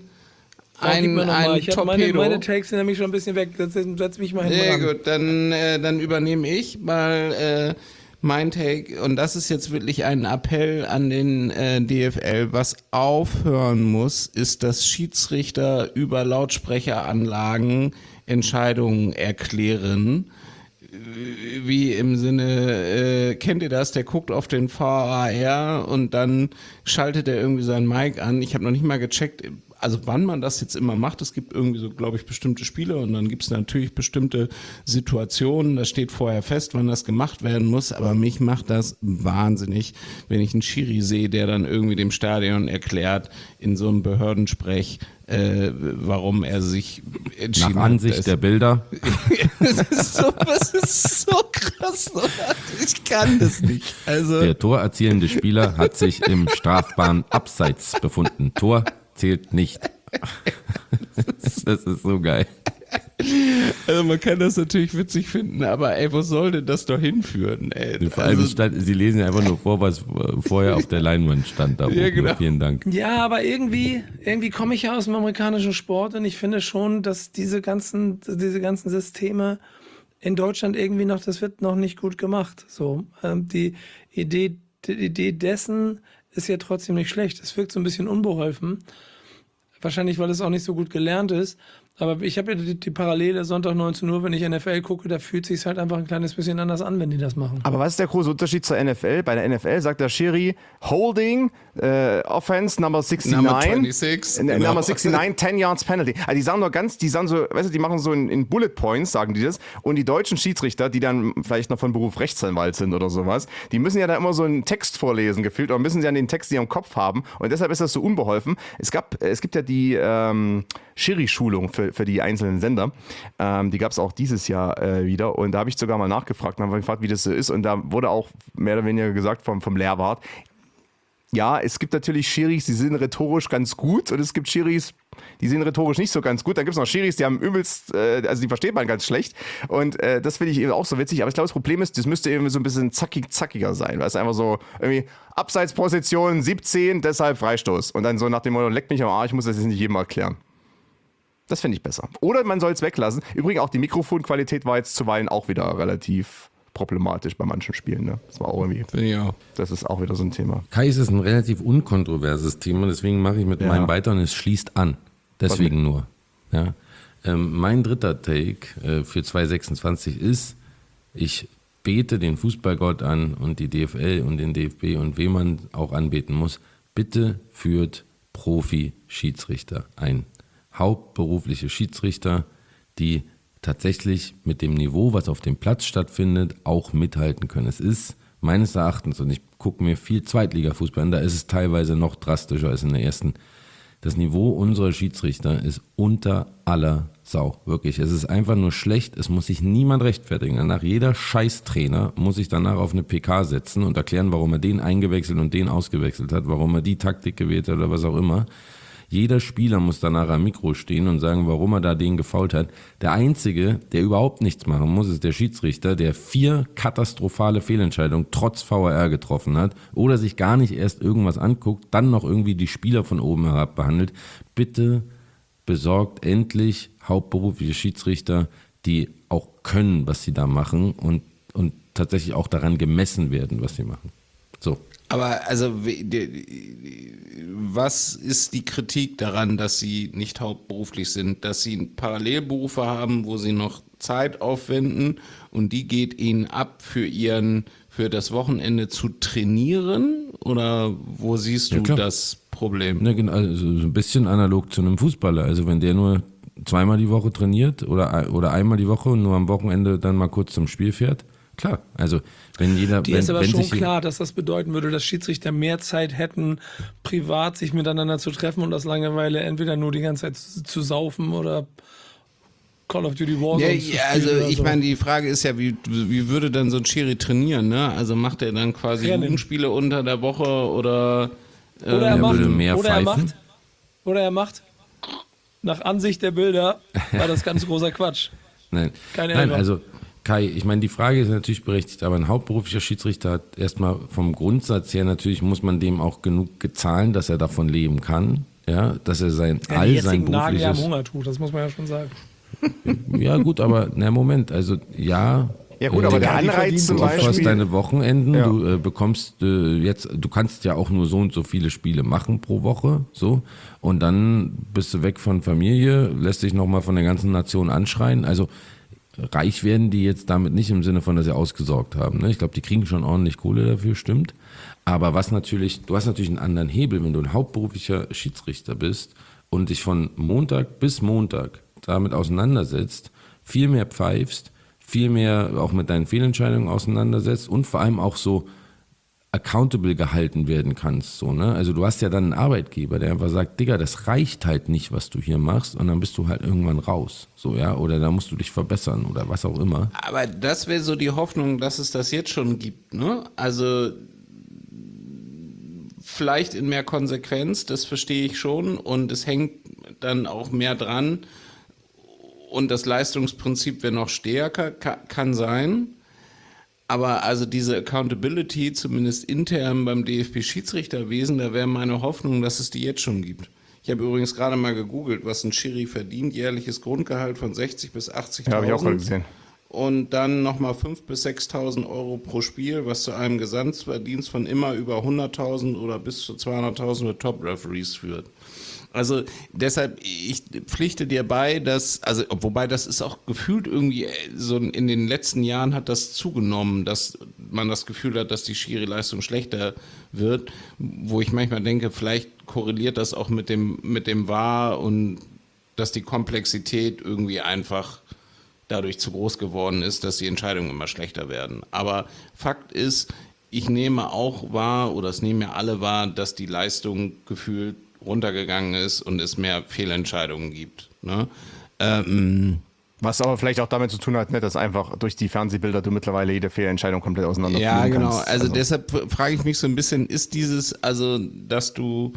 Ein, ein ein ich hab meine, meine Takes sind nämlich schon ein bisschen weg. Setz, setz mich mal hin. Sehr gut, dann, äh, dann übernehme ich mal... Äh, mein Take, und das ist jetzt wirklich ein Appell an den äh, D F L, was aufhören muss, ist, dass Schiedsrichter über Lautsprecheranlagen Entscheidungen erklären. Wie im Sinne, äh, kennt ihr das, der guckt auf den V A R und dann schaltet er irgendwie sein Mic an. Ich habe noch nicht mal gecheckt, also wann man das jetzt immer macht. Es gibt irgendwie so, glaube ich, bestimmte Spiele und dann gibt es natürlich bestimmte Situationen, da steht vorher fest, wann das gemacht werden muss, aber mich macht das wahnsinnig, wenn ich einen Schiri sehe, der dann irgendwie dem Stadion erklärt, in so einem Behördensprech, äh, warum er sich entschieden Nach Ansicht hat, der Bilder. das, ist so, das ist so krass, oder? Ich kann das nicht. Also der torerzielende Spieler hat sich im strafbaren Abseits befunden. Tor zählt nicht. Das ist so geil. Also man kann das natürlich witzig finden, aber ey, wo soll denn das doch hinführen? Ey? Vor allem, also, stand, Sie lesen einfach nur vor, was vorher auf der Leinwand stand. Da ja, oben. genau. Vielen Dank. Ja, aber irgendwie, irgendwie komme ich ja aus dem amerikanischen Sport und ich finde schon, dass diese ganzen, diese ganzen Systeme in Deutschland irgendwie noch, das wird noch nicht gut gemacht. So, ähm, die Idee, die Idee dessen ist ja trotzdem nicht schlecht. Es wirkt so ein bisschen unbeholfen. Wahrscheinlich, weil es auch nicht so gut gelernt ist. Aber ich habe ja die, die Parallele, Sonntag neunzehn Uhr, wenn ich N F L gucke, da fühlt es sich halt einfach ein kleines bisschen anders an, wenn die das machen. Aber was ist der große Unterschied zur N F L? Bei der N F L sagt der Schiri, Holding, äh, Offense, Number sixty-nine. Number twenty-six. N- Genau. Number sixty-nine, ten Yards Penalty. Also die sagen nur ganz, die sagen so, weißt du, die machen so in, in Bullet Points, sagen die das. Und die deutschen Schiedsrichter, die dann vielleicht noch von Beruf Rechtsanwalt sind oder sowas, die müssen ja da immer so einen Text vorlesen, gefühlt, oder müssen sie an den Text in ihrem Kopf haben. Und deshalb ist das so unbeholfen. Es gab, es gibt ja die ähm, Schiri-Schulung für, für die einzelnen Sender. Ähm, die gab es auch dieses Jahr äh, wieder. Und da habe ich sogar mal nachgefragt und habe gefragt, wie das so ist. Und da wurde auch mehr oder weniger gesagt vom, vom Lehrwart, ja, es gibt natürlich Schiris, die sind rhetorisch ganz gut und es gibt Schiris, die sind rhetorisch nicht so ganz gut. Dann gibt es noch Schiris, die haben übelst, äh, also die versteht man ganz schlecht und äh, das finde ich eben auch so witzig. Aber ich glaube, das Problem ist, das müsste eben so ein bisschen zackig, zackiger sein, weil es einfach so irgendwie Abseitsposition siebzehn, deshalb Freistoß und dann so nach dem Motto, leck mich am Arsch, ich muss das jetzt nicht jedem erklären. Das finde ich besser. Oder man soll es weglassen. Übrigens auch die Mikrofonqualität war jetzt zuweilen auch wieder relativ problematisch bei manchen Spielen. Ne? Das war auch irgendwie. Ja. Das ist auch wieder so ein Thema. Kai, ist ein relativ unkontroverses Thema, deswegen mache ich mit Ja. meinem weiter und es schließt an. Deswegen nur. Ja. Ähm, mein dritter Take äh, für zwanzig sechsundzwanzig ist, ich bete den Fußballgott an und die D F L und den D F B und wen man auch anbeten muss, bitte führt Profi-Schiedsrichter ein. Hauptberufliche Schiedsrichter, die tatsächlich mit dem Niveau, was auf dem Platz stattfindet, auch mithalten können. Es ist meines Erachtens, und ich gucke mir viel Zweitliga-Fußball an, da ist es teilweise noch drastischer als in der ersten. Das Niveau unserer Schiedsrichter ist unter aller Sau, wirklich. Es ist einfach nur schlecht, es muss sich niemand rechtfertigen. Nach jeder Scheißtrainer muss sich danach auf eine P K setzen und erklären, warum er den eingewechselt und den ausgewechselt hat, warum er die Taktik gewählt hat oder was auch immer. Jeder Spieler muss danach am Mikro stehen und sagen, warum er da den gefoult hat. Der Einzige, der überhaupt nichts machen muss, ist der Schiedsrichter, der vier katastrophale Fehlentscheidungen trotz V A R getroffen hat oder sich gar nicht erst irgendwas anguckt, dann noch irgendwie die Spieler von oben herab behandelt. Bitte besorgt endlich hauptberufliche Schiedsrichter, die auch können, was sie da machen und, und tatsächlich auch daran gemessen werden, was sie machen. So. Aber also, was ist die Kritik daran, dass sie nicht hauptberuflich sind? Dass sie Parallelberufe haben, wo sie noch Zeit aufwenden und die geht ihnen ab für ihren, für das Wochenende zu trainieren? Oder wo siehst du ja, das Problem? Ja, genau, also ein bisschen analog zu einem Fußballer. Also wenn der nur zweimal die Woche trainiert oder, oder einmal die Woche und nur am Wochenende dann mal kurz zum Spiel fährt, klar, also wenn jeder... Dir wenn, ist aber wenn schon sich klar, dass das bedeuten würde, dass Schiedsrichter mehr Zeit hätten, privat sich miteinander zu treffen und aus Langeweile entweder nur die ganze Zeit zu, zu saufen oder Call of Duty Warzone ja, zu ja, spielen. also oder ich so. meine, die Frage ist ja, wie, wie würde dann so ein Schiri trainieren, ne? Also macht er dann quasi Rennen. Jugendspiele unter der Woche oder... Ähm, Oder er macht, würde mehr oder er pfeifen. macht, oder er macht, nach Ansicht der Bilder, war das ganz großer Quatsch. Nein, Keine Nein Elfer. also Kai, ich meine, die Frage ist natürlich berechtigt, aber ein hauptberuflicher Schiedsrichter hat erstmal vom Grundsatz her, natürlich muss man dem auch genug gezahlen, dass er davon leben kann, ja, dass er sein, Ja, all die sein jetzigen Nagen ja am berufliches... Hungertuch, das muss man ja schon sagen. Ja gut, aber na Moment, also ja... Ja gut, äh, aber der die Anreiz verdienen zum Du opferst Beispiel... deine Wochenenden, Ja. du äh, bekommst äh, jetzt, du kannst ja auch nur so und so viele Spiele machen pro Woche, so, und dann bist du weg von Familie, lässt dich nochmal von der ganzen Nation anschreien, also reich werden die jetzt damit nicht im Sinne von, dass sie ausgesorgt haben, ne? Ich glaube, die kriegen schon ordentlich Kohle dafür, stimmt, aber was natürlich, du hast natürlich einen anderen Hebel, wenn du ein hauptberuflicher Schiedsrichter bist und dich von Montag bis Montag damit auseinandersetzt, viel mehr pfeifst, viel mehr auch mit deinen Fehlentscheidungen auseinandersetzt und vor allem auch so accountable gehalten werden kannst. So, ne? Also du hast ja dann einen Arbeitgeber, der einfach sagt, Digga, das reicht halt nicht, was du hier machst, und dann bist du halt irgendwann raus. So, ja, oder da musst du dich verbessern oder was auch immer. Aber das wäre so die Hoffnung, dass es das jetzt schon gibt, ne? Also vielleicht in mehr Konsequenz, das verstehe ich schon, und es hängt dann auch mehr dran und das Leistungsprinzip wäre noch stärker, ka- kann sein. Aber also diese Accountability, zumindest intern beim D F B-Schiedsrichterwesen, da wäre meine Hoffnung, dass es die jetzt schon gibt. Ich habe übrigens gerade mal gegoogelt, was ein Schiri verdient. Jährliches Grundgehalt von sechzig bis achtzigtausend. Ja, habe ich auch gerade gesehen. Und dann nochmal fünftausend bis sechstausend Euro pro Spiel, was zu einem Gesamtverdienst von immer über hunderttausend oder bis zu zweihunderttausend für Top-Referees führt. Also deshalb, ich pflichte dir bei, dass, also wobei das ist auch gefühlt irgendwie so in den letzten Jahren hat das zugenommen, dass man das Gefühl hat, dass die Schiri-Leistung schlechter wird, wo ich manchmal denke, vielleicht korreliert das auch mit dem, mit dem V A R und dass die Komplexität irgendwie einfach dadurch zu groß geworden ist, dass die Entscheidungen immer schlechter werden. Aber Fakt ist, ich nehme auch wahr, oder es nehmen ja alle wahr, dass die Leistung gefühlt runtergegangen ist und es mehr Fehlentscheidungen gibt. Ne? Ähm, Was aber vielleicht auch damit zu tun hat, ne, dass einfach durch die Fernsehbilder du mittlerweile jede Fehlentscheidung komplett auseinander ja, genau. kannst. Also, also deshalb frage ich mich so ein bisschen, ist dieses, also, dass du,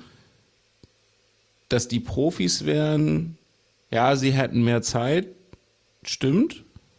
dass die Profis wären, ja, sie hätten mehr Zeit, stimmt.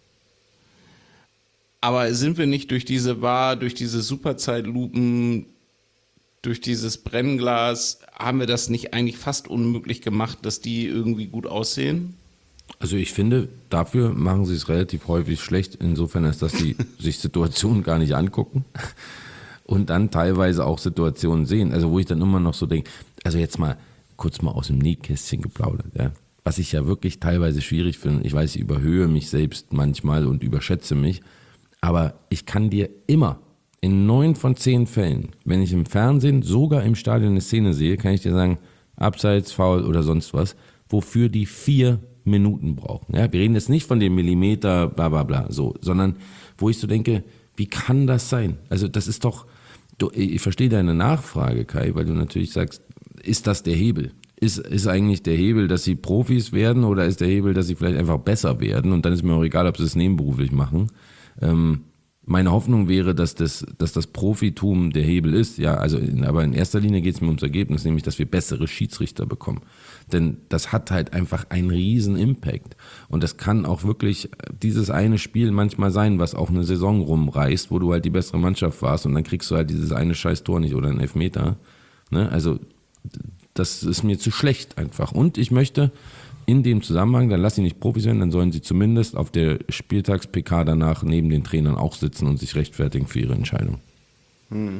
Aber sind wir nicht durch diese V A R, durch diese Superzeitlupen, durch dieses Brennglas, haben wir das nicht eigentlich fast unmöglich gemacht, dass die irgendwie gut aussehen? Also ich finde, dafür machen sie es relativ häufig schlecht, insofern ist, dass sie sich Situationen gar nicht angucken und dann teilweise auch Situationen sehen. Also wo ich dann immer noch so denke, also jetzt mal kurz mal aus dem Nähkästchen geplaudert, ja. Was ich ja wirklich teilweise schwierig finde, ich weiß, ich überhöhe mich selbst manchmal und überschätze mich, aber ich kann dir immer in neun von zehn Fällen, wenn ich im Fernsehen, sogar im Stadion eine Szene sehe, kann ich dir sagen, Abseits, Foul oder sonst was, wofür die vier Minuten brauchen. Ja, wir reden jetzt nicht von dem Millimeter, bla bla bla, so, sondern wo ich so denke, Wie kann das sein? Also das ist doch, du, ich verstehe deine Nachfrage, Kai, weil du natürlich sagst, ist das der Hebel? Ist, ist eigentlich der Hebel, dass sie Profis werden oder ist der Hebel, dass sie vielleicht einfach besser werden? Und dann ist mir auch egal, ob sie es nebenberuflich machen. Ähm, meine Hoffnung wäre, dass das, dass das Profitum der Hebel ist. Ja, also in, aber in erster Linie geht es mir ums Ergebnis, nämlich, dass wir bessere Schiedsrichter bekommen. Denn das hat halt einfach einen riesen Impact. Und das kann auch wirklich dieses eine Spiel manchmal sein, was auch eine Saison rumreißt, wo du halt die bessere Mannschaft warst und dann kriegst du halt dieses eine scheiß Tor nicht oder einen Elfmeter. Ne? Also das ist mir zu schlecht einfach. Und ich möchte in dem Zusammenhang, dann lass sie nicht Profis werden, dann sollen sie zumindest auf der Spieltags-P K danach neben den Trainern auch sitzen und sich rechtfertigen für ihre Entscheidung. Hm.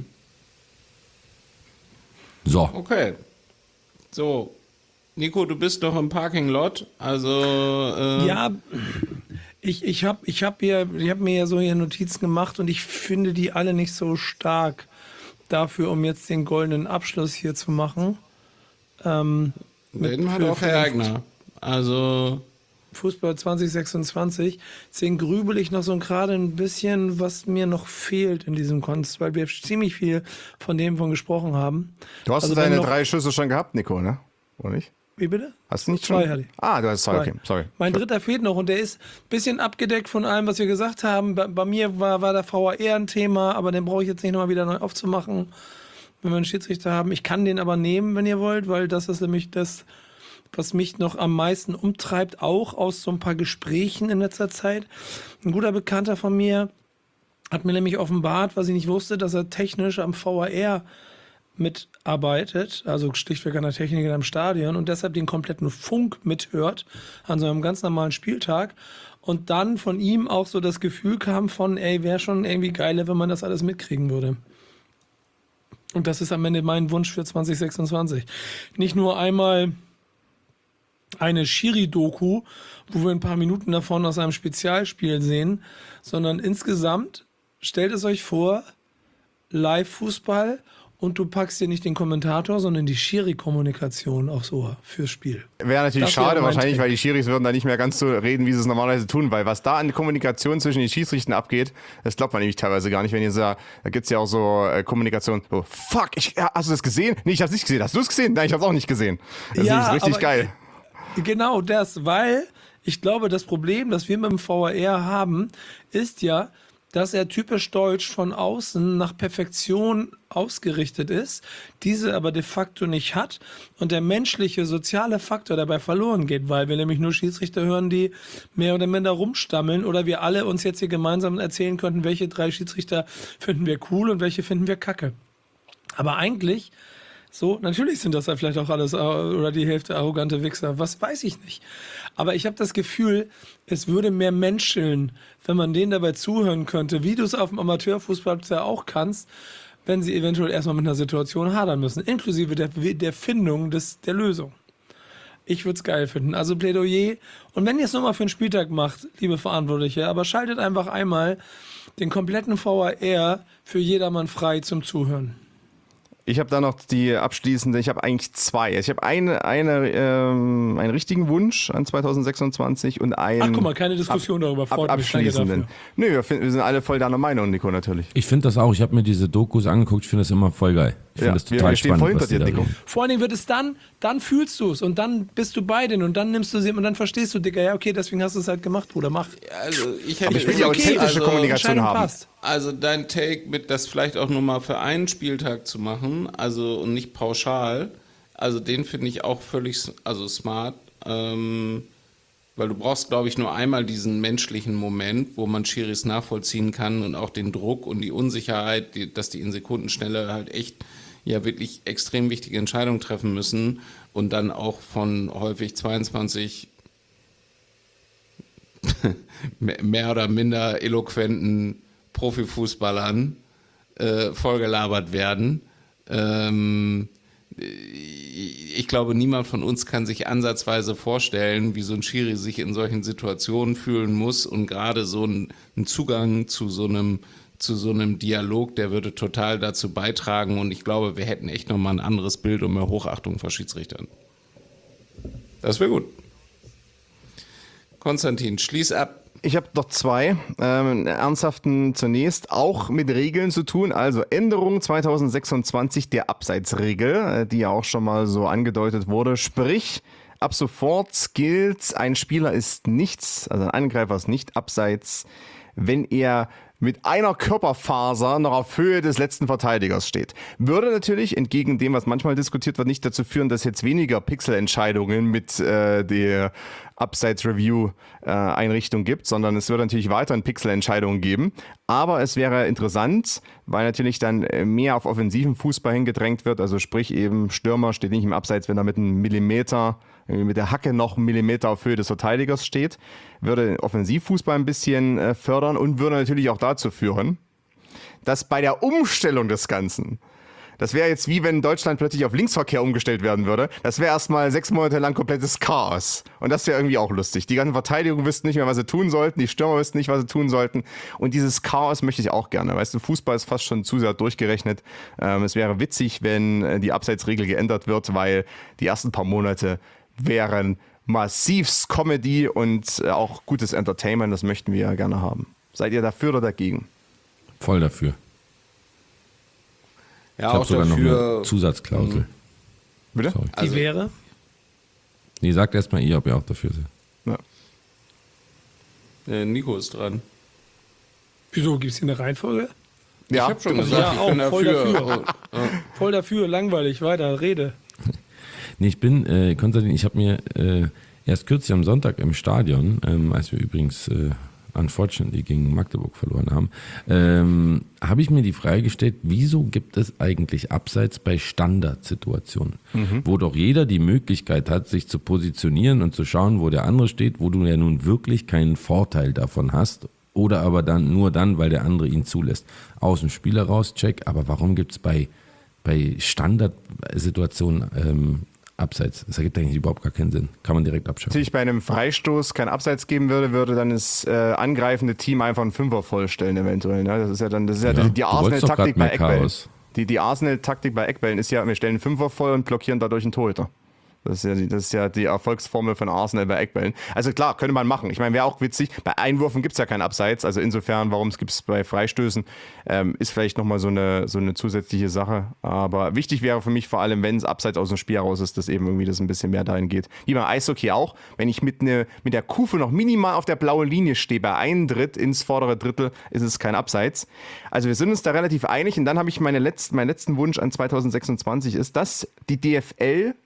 So. Okay. So. Nico, du bist noch im Parking Lot, also äh ja, ich, ich habe ich hab hier, ich hab mir ja so hier Notizen gemacht und ich finde die alle nicht so stark dafür, um jetzt den goldenen Abschluss hier zu machen. Ähm, Den hat auch Herr Eigner. Also Fußball zwanzig sechsundzwanzig. Deswegen grübel ich noch so gerade ein bisschen, was mir noch fehlt in diesem Kontext, weil wir ziemlich viel von dem von gesprochen haben. Du hast also deine noch, drei Schüsse schon gehabt, Nico, ne? Oder nicht? Wie bitte? Hast du nicht zwei schon? Hatte ich. Ah, du hast zwei, okay, sorry. Mein dritter fehlt noch und der ist ein bisschen abgedeckt von allem, was wir gesagt haben. Bei, bei mir war, war der V A R ein Thema, aber den brauche ich jetzt nicht nochmal wieder neu aufzumachen, wenn wir einen Schiedsrichter haben. Ich kann den aber nehmen, wenn ihr wollt, weil das ist nämlich das, was mich noch am meisten umtreibt, auch aus so ein paar Gesprächen in letzter Zeit. Ein guter Bekannter von mir hat mir nämlich offenbart, was ich nicht wusste, dass er technisch am V A R mitarbeitet, also schlichtweg an der Technik in einem Stadion und deshalb den kompletten Funk mithört an so einem ganz normalen Spieltag und dann von ihm auch so das Gefühl kam von, ey, wäre schon irgendwie geil, wenn man das alles mitkriegen würde. Und das ist am Ende mein Wunsch für zwanzig sechsundzwanzig. Nicht nur einmal eine Schiri-Doku, wo wir ein paar Minuten davon aus einem Spezialspiel sehen, sondern insgesamt, stellt es euch vor, Live-Fußball und du packst dir nicht den Kommentator, sondern die Schiri-Kommunikation aufs Ohr fürs Spiel. Wäre natürlich Das schade wäre mein wahrscheinlich, Trick. weil die Schiris würden da nicht mehr ganz so reden, wie sie es normalerweise tun, weil was da an Kommunikation zwischen den Schiedsrichtern abgeht, das glaubt man nämlich teilweise gar nicht, wenn ihr so, da gibt's ja auch so äh, Kommunikation, so, fuck, ich, ja, hast du das gesehen? Nee, ich hab's nicht gesehen. Hast du es gesehen? Nein, ich hab's auch nicht gesehen. Das Ja, ist richtig aber- geil. Genau das, weil ich glaube, das Problem, das wir mit dem V A R haben, ist ja, dass er typisch deutsch von außen nach Perfektion ausgerichtet ist, diese aber de facto nicht hat und der menschliche, soziale Faktor dabei verloren geht, weil wir nämlich nur Schiedsrichter hören, die mehr oder minder rumstammeln oder wir alle uns jetzt hier gemeinsam erzählen könnten, welche drei Schiedsrichter finden wir cool und welche finden wir kacke. Aber eigentlich so, natürlich sind das ja vielleicht auch alles äh, oder die Hälfte arrogante Wichser, was weiß ich nicht. Aber ich habe das Gefühl, es würde mehr menscheln, wenn man denen dabei zuhören könnte, wie du es auf dem Amateurfußball ja auch kannst, wenn sie eventuell erstmal mit einer Situation hadern müssen, inklusive der, der Findung des, der Lösung. Ich würde es geil finden. Also Plädoyer. Und wenn ihr es nur mal für einen Spieltag macht, liebe Verantwortliche, aber schaltet einfach einmal den kompletten V A R für jedermann frei zum Zuhören. Ich habe da noch die abschließende, ich habe eigentlich zwei. Ich habe eine, eine, ähm, einen richtigen Wunsch an zwanzig sechsundzwanzig und einen Ach guck mal, keine Diskussion ab, darüber, freut ab, mich, danke abschließenden. dafür. Nö, wir, find, wir sind alle voll deiner Meinung, Nico, natürlich. Ich finde das auch. Ich habe mir diese Dokus angeguckt. Ich finde das immer voll geil. Ich finde Ja, das wir- total wir stehen spannend, voll hinter was die dir, da Nico. reden. Vor allen Dingen wird es dann, dann fühlst du es und dann bist du bei denen und dann nimmst du sie und dann verstehst du, Digga, ja okay, deswegen hast du es halt gemacht, Bruder, mach. Also ich Aber hätte ich will die okay, authentische also, Kommunikation Entscheidung haben. passt. Also dein Take mit das vielleicht auch nur mal für einen Spieltag zu machen, also und nicht pauschal, also den finde ich auch völlig also smart, ähm, weil du brauchst, glaube ich, nur einmal diesen menschlichen Moment, wo man Schiris nachvollziehen kann und auch den Druck und die Unsicherheit, die, dass die in Sekundenschnelle halt echt ja wirklich extrem wichtige Entscheidungen treffen müssen und dann auch von häufig zweiundzwanzig mehr oder minder eloquenten Profifußballern äh, vollgelabert werden. Ähm, ich glaube, niemand von uns kann sich ansatzweise vorstellen, wie so ein Schiri sich in solchen Situationen fühlen muss und gerade so ein, ein Zugang zu so einem zu so einem Dialog, der würde total dazu beitragen und ich glaube, wir hätten echt nochmal ein anderes Bild und mehr Hochachtung vor Schiedsrichtern. Das wäre gut. Konstantin, schließ ab. Ich habe noch zwei ähm, ernsthaften zunächst, auch mit Regeln zu tun. Also Änderung zwanzig sechsundzwanzig der Abseitsregel, äh, die ja auch schon mal so angedeutet wurde. Sprich, ab sofort gilt, ein Spieler ist nichts, also ein Angreifer ist nicht abseits, wenn er mit einer Körperfaser noch auf Höhe des letzten Verteidigers steht. Würde natürlich, entgegen dem, was manchmal diskutiert wird, nicht dazu führen, dass jetzt weniger Pixelentscheidungen mit äh, der Abseits-Review-Einrichtung gibt, sondern es würde natürlich weiterhin Pixelentscheidungen geben. Aber es wäre interessant, weil natürlich dann mehr auf offensiven Fußball hingedrängt wird. Also sprich eben, Stürmer steht nicht im Abseits, wenn er mit einem Millimeter, mit der Hacke noch einen Millimeter auf Höhe des Verteidigers steht. Würde Offensivfußball ein bisschen äh, fördern und würde natürlich auch dazu führen, dass bei der Umstellung des Ganzen, das wäre jetzt wie wenn Deutschland plötzlich auf Linksverkehr umgestellt werden würde, das wäre erstmal sechs Monate lang komplettes Chaos. Und das wäre irgendwie auch lustig. Die ganzen Verteidigungen wüssten nicht mehr, was sie tun sollten, die Stürmer wüssten nicht, was sie tun sollten. Und dieses Chaos möchte ich auch gerne. Weißt du, Fußball ist fast schon zu sehr durchgerechnet. Ähm, es wäre witzig, wenn die Abseitsregel geändert wird, weil die ersten paar Monate wären massivst Comedy und auch gutes Entertainment. Das möchten wir ja gerne haben. Seid ihr dafür oder dagegen? Voll dafür. Ja, ich habe auch sogar dafür, noch eine Zusatzklausel. Mhm. Bitte? Sorry. Die wäre? Nee, sagt erstmal ihr, ob ihr auch dafür seid. Ja. Äh, Nico ist dran. Wieso, gibt es hier eine Reihenfolge? Ja, ich habe schon also gesagt, ja, ich auch bin voll dafür. dafür. Voll dafür, langweilig, weiter, rede. Nee, ich bin, äh, Konstantin, ich habe mir äh, erst kürzlich am Sonntag im Stadion, ähm, als wir übrigens äh, unfortunately gegen Magdeburg verloren haben, ähm, habe ich mir die Frage gestellt, wieso gibt es eigentlich Abseits bei Standardsituationen, mhm. wo doch jeder die Möglichkeit hat, sich zu positionieren und zu schauen, wo der andere steht, wo du ja nun wirklich keinen Vorteil davon hast oder aber dann nur dann, weil der andere ihn zulässt. Aus dem Spieler raus, check, aber warum gibt es bei, bei Standardsituationen ähm, Abseits? Das ergibt eigentlich überhaupt gar keinen Sinn. Kann man direkt abschaffen. Natürlich bei einem Freistoß kein Abseits geben würde, würde dann das äh, angreifende Team einfach einen Fünfer vollstellen eventuell. Ne? Das ist ja dann das ist ja, ja die, die Arsenal-Taktik bei Eckbällen. Die, die Arsenal-Taktik bei Eckbällen ist ja, wir stellen einen Fünfer voll und blockieren dadurch einen Torhüter. Das ist, ja die, das ist ja die Erfolgsformel von Arsenal bei Eckbällen. Also klar, könnte man machen. Ich meine, wäre auch witzig. Bei Einwürfen gibt es ja kein Abseits. Also insofern, warum es gibt es bei Freistößen, ähm, ist vielleicht nochmal so eine, so eine zusätzliche Sache. Aber wichtig wäre für mich vor allem, wenn es Abseits aus dem Spiel heraus ist, dass eben irgendwie das ein bisschen mehr dahin geht. Wie beim Eishockey auch. Wenn ich mit, ne, mit der Kufe noch minimal auf der blauen Linie stehe, bei einem Dritt ins vordere Drittel, ist es kein Abseits. Also wir sind uns da relativ einig. Und dann habe ich meine letzten, meinen letzten Wunsch an zwanzig sechsundzwanzig ist, dass die D F L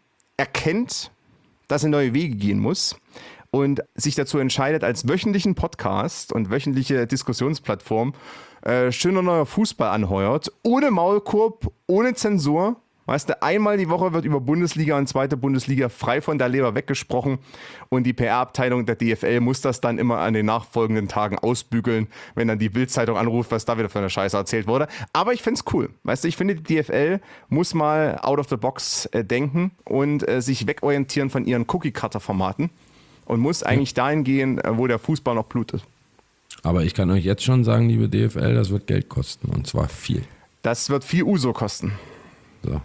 erkennt, dass er neue Wege gehen muss und sich dazu entscheidet, als wöchentlichen Podcast und wöchentliche Diskussionsplattform äh, schöner neuer Fußball anheuert, ohne Maulkorb, ohne Zensur. Weißt du, einmal die Woche wird über Bundesliga und zweite Bundesliga frei von der Leber weggesprochen und die P R-Abteilung der D F L muss das dann immer an den nachfolgenden Tagen ausbügeln, wenn dann die Bild-Zeitung anruft, was da wieder für eine Scheiße erzählt wurde. Aber ich finde es cool. Weißt du, ich finde, die D F L muss mal out of the box äh, denken und äh, sich wegorientieren von ihren Cookie-Cutter-Formaten und muss eigentlich dahin gehen, äh, wo der Fußball noch blutet. Aber ich kann euch jetzt schon sagen, liebe D F L, das wird Geld kosten und zwar viel. Das wird viel Uso kosten. So.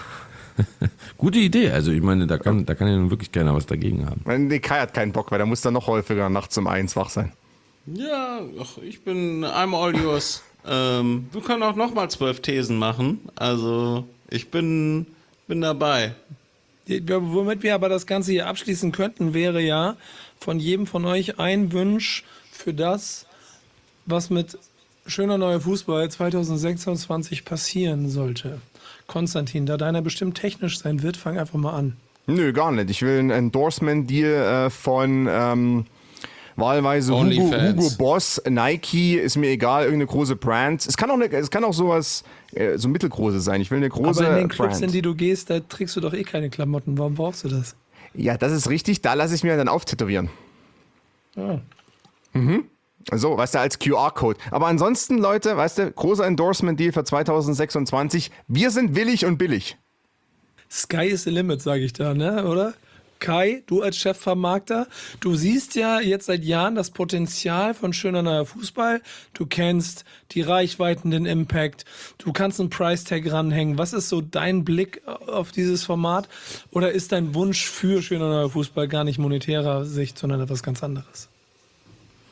Gute Idee. Also ich meine, da kann, da kann ja nun wirklich keiner was dagegen haben. Nee, Kai hat keinen Bock, weil der muss dann noch häufiger nachts um eins wach sein. Ja, ach, ich bin I'm all yours. ähm, wir können auch nochmal zwölf Thesen machen. Also ich bin, bin dabei. Womit wir aber das Ganze hier abschließen könnten, wäre ja von jedem von euch ein Wunsch für das, was mit schöner neuer Fußball zwanzig sechsundzwanzig passieren sollte. Konstantin, da deiner bestimmt technisch sein wird, fang einfach mal an. Nö, gar nicht. Ich will einen Endorsement-Deal äh, von ähm, wahlweise Hugo, Hugo Boss, Nike, ist mir egal, irgendeine große Brand. Es kann auch, eine, es kann auch sowas, äh, so mittelgroße sein. Ich will eine große Aber in den Clubs, Brand. in die du gehst, da trägst du doch eh keine Klamotten. Warum brauchst du das? Ja, das ist richtig. Da lasse ich mir dann auftätowieren. Ah. Mhm. So, weißt du, als Q R-Code. Aber ansonsten, Leute, weißt du, großer Endorsement-Deal für zwanzig sechsundzwanzig. Wir sind willig und billig. Sky is the limit, sage ich da, ne? Oder? Kai, du als Chefvermarkter, du siehst ja jetzt seit Jahren das Potenzial von schöner neuer Fußball. Du kennst die Reichweiten, den Impact. Du kannst einen Price-Tag ranhängen. Was ist so dein Blick auf dieses Format? Oder ist dein Wunsch für schöner neuer Fußball gar nicht monetärer Sicht, sondern etwas ganz anderes?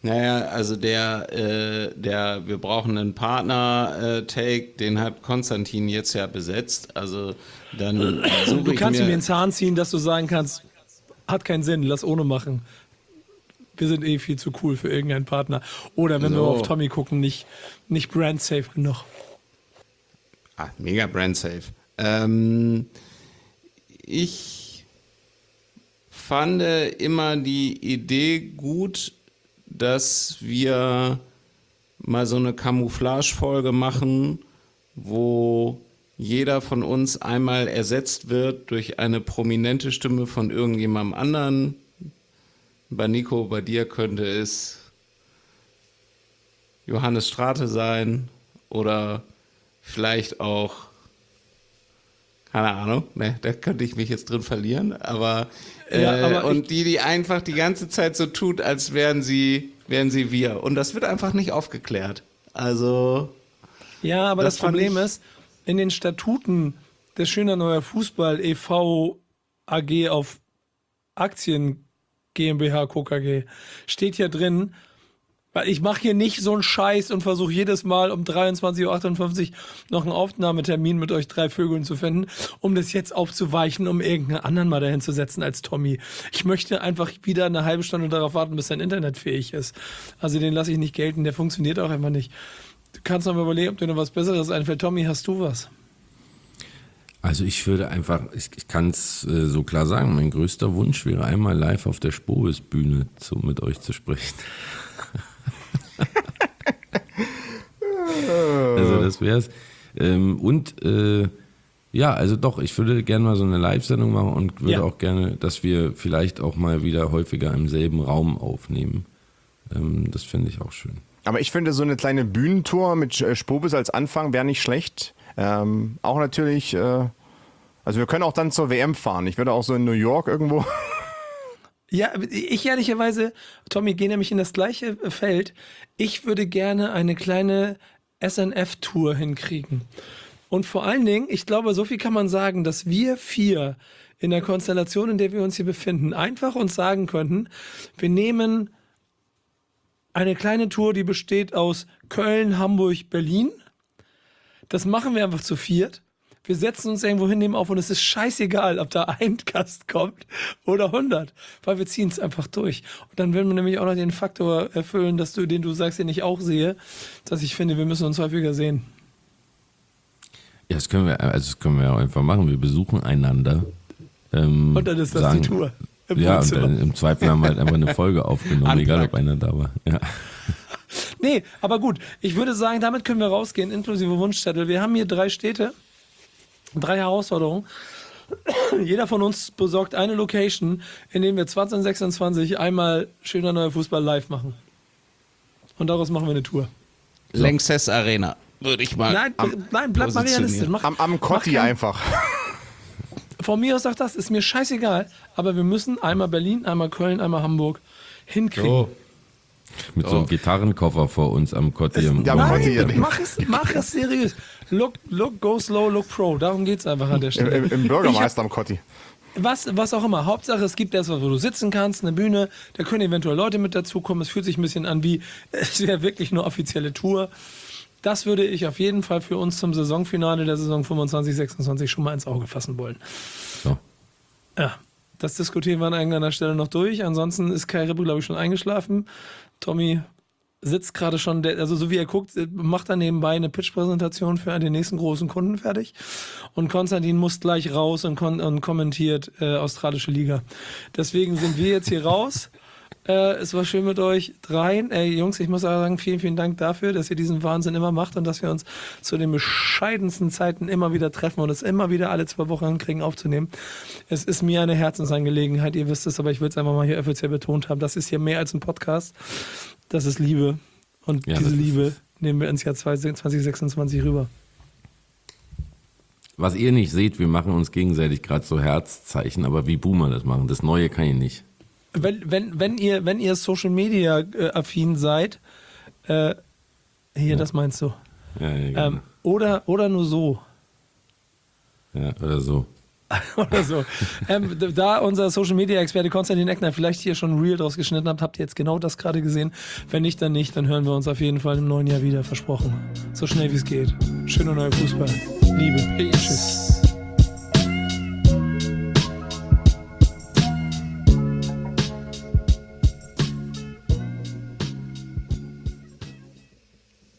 Naja, also der, äh, der wir brauchen einen Partner-Take, den hat Konstantin jetzt ja besetzt. Also dann suche Du ich kannst mir... mir den Zahn ziehen, dass du sagen kannst, hat keinen Sinn, lass ohne machen. Wir sind eh viel zu cool für irgendeinen Partner. Oder wenn So. wir auf Tommy gucken, nicht, nicht brand-safe genug. Ah, mega brand-safe. Ähm, ich fand immer die Idee gut, dass wir mal so eine Camouflage-Folge machen, wo jeder von uns einmal ersetzt wird durch eine prominente Stimme von irgendjemandem anderen. Bei Nico, bei dir könnte es Johannes Strate sein oder vielleicht auch, keine Ahnung, ne, da könnte ich mich jetzt drin verlieren, aber, äh, Ja, aber und die, die einfach die ganze Zeit so tut, als wären sie, wären sie wir. Und das wird einfach nicht aufgeklärt. Also. Ja, aber das, das fand Problem ich- ist, in den Statuten des Schöner Neuer Fußball e V A G auf Aktien GmbH Co. K G steht hier drin, weil ich mache hier nicht so einen Scheiß und versuche jedes Mal um dreiundzwanzig Uhr achtundfünfzig noch einen Aufnahmetermin mit euch drei Vögeln zu finden, um das jetzt aufzuweichen, um irgendeinen anderen mal dahin zu setzen als Tommy. Ich möchte einfach wieder eine halbe Stunde darauf warten, bis sein Internet fähig ist. Also den lasse ich nicht gelten, der funktioniert auch einfach nicht. Du kannst noch mal überlegen, ob dir noch was Besseres einfällt. Tommy, hast du was? Also ich würde einfach, ich, ich kann es äh, so klar sagen, mein größter Wunsch wäre einmal live auf der Spobis-Bühne zu, mit euch zu sprechen. Also das wär's. Ähm, und äh, ja, also doch, ich würde gerne mal so eine Live-Sendung machen und würde Ja. auch gerne, dass wir vielleicht auch mal wieder häufiger im selben Raum aufnehmen. Ähm, das finde ich auch schön. Aber ich finde, so eine kleine Bühnentour mit äh, Spobis als Anfang wäre nicht schlecht. Ähm, auch natürlich, äh, also wir können auch dann zur W M fahren. Ich würde auch so in New York irgendwo. Ja, ich ehrlicherweise, Tommy, gehe nämlich in das gleiche Feld. Ich würde gerne eine kleine S N F-Tour hinkriegen. Und vor allen Dingen, ich glaube, so viel kann man sagen, dass wir vier in der Konstellation, in der wir uns hier befinden, einfach uns sagen könnten, wir nehmen eine kleine Tour, die besteht aus Köln, Hamburg, Berlin. Das machen wir einfach zu viert. Wir setzen uns irgendwo hin, nehmen auf und es ist scheißegal, ob da ein Gast kommt oder hundert, weil wir ziehen es einfach durch. Und dann werden wir nämlich auch noch den Faktor erfüllen, dass du, den du sagst, den ich auch sehe, dass ich finde, wir müssen uns häufiger sehen. Ja, das können wir, also das können wir auch einfach machen. Wir besuchen einander. Ähm, Und dann ist das sagen, die Tour. Im Ja, und Wohnzimmer. dann im Zweifel haben wir halt einfach eine Folge aufgenommen, egal ob einer da war. Ja. Nee, aber gut, ich würde sagen, damit können wir rausgehen, inklusive Wunschzettel. Wir haben hier drei Städte, drei Herausforderungen. Jeder von uns besorgt eine Location, in der wir zwanzig sechsundzwanzig einmal Schöner Neuer Fußball live machen. Und daraus machen wir eine Tour. Lanxess Arena, würde ich mal. Nein, am- nein, bleib mal positionieren. realistisch. Mach, Am, am Kotti mach kein- einfach. Von mir aus sagt das, ist mir scheißegal, aber wir müssen einmal Berlin, einmal Köln, einmal Hamburg hinkriegen. So. Mit so einem Gitarrenkoffer vor uns am Kotti. im Ja, Raum. aber Kotti- Nein, mach es, mach es seriös. Look, look, go slow, look pro. Darum geht's einfach an der Im, Stelle. im, im Bürgermeister am Kotti. Was, was auch immer. Hauptsache, es gibt etwas, wo du sitzen kannst, eine Bühne. Da können eventuell Leute mit dazukommen. Es fühlt sich ein bisschen an wie, es wäre wirklich eine offizielle Tour. Das würde ich auf jeden Fall für uns zum Saisonfinale der Saison fünfundzwanzig sechsundzwanzig schon mal ins Auge fassen wollen. So. Ja, das diskutieren wir an irgendeiner Stelle noch durch. Ansonsten ist Kai Rippe, glaube ich, schon eingeschlafen. Tommy sitzt gerade schon, der, also so wie er guckt, macht er nebenbei eine Pitch-Präsentation für den nächsten großen Kunden fertig. Und Konstantin muss gleich raus und, kon und kommentiert äh, australische Liga. Deswegen sind wir jetzt hier raus. Äh, es war schön mit euch dreien. Ey, Jungs, ich muss auch sagen, vielen, vielen Dank dafür, dass ihr diesen Wahnsinn immer macht und dass wir uns zu den bescheidensten Zeiten immer wieder treffen und es immer wieder alle zwei Wochen hinkriegen aufzunehmen. Es ist mir eine Herzensangelegenheit, ihr wisst es, aber ich will es einfach mal hier offiziell betont haben. Das ist hier mehr als ein Podcast. Das ist Liebe. Und Ja, diese das ist- Liebe nehmen wir ins Jahr zwanzig sechsundzwanzig rüber. Was ihr nicht seht, wir machen uns gegenseitig gerade so Herzzeichen, aber wie Boomer das machen, das Neue kann ich nicht. Wenn, wenn, wenn ihr, wenn ihr Social Media äh, affin seid, äh, hier, das meinst du. Ja, ja, genau. Ähm, oder, oder nur so. Ja, oder so. oder so. Ähm, da unser Social-Media-Experte Konstantin Eckner vielleicht hier schon Real draus geschnitten habt, habt ihr jetzt genau das gerade gesehen. Wenn nicht, dann nicht. Dann hören wir uns auf jeden Fall im neuen Jahr wieder. Versprochen. So schnell wie es geht. Schöner neuer Fußball. Liebe. Tschüss.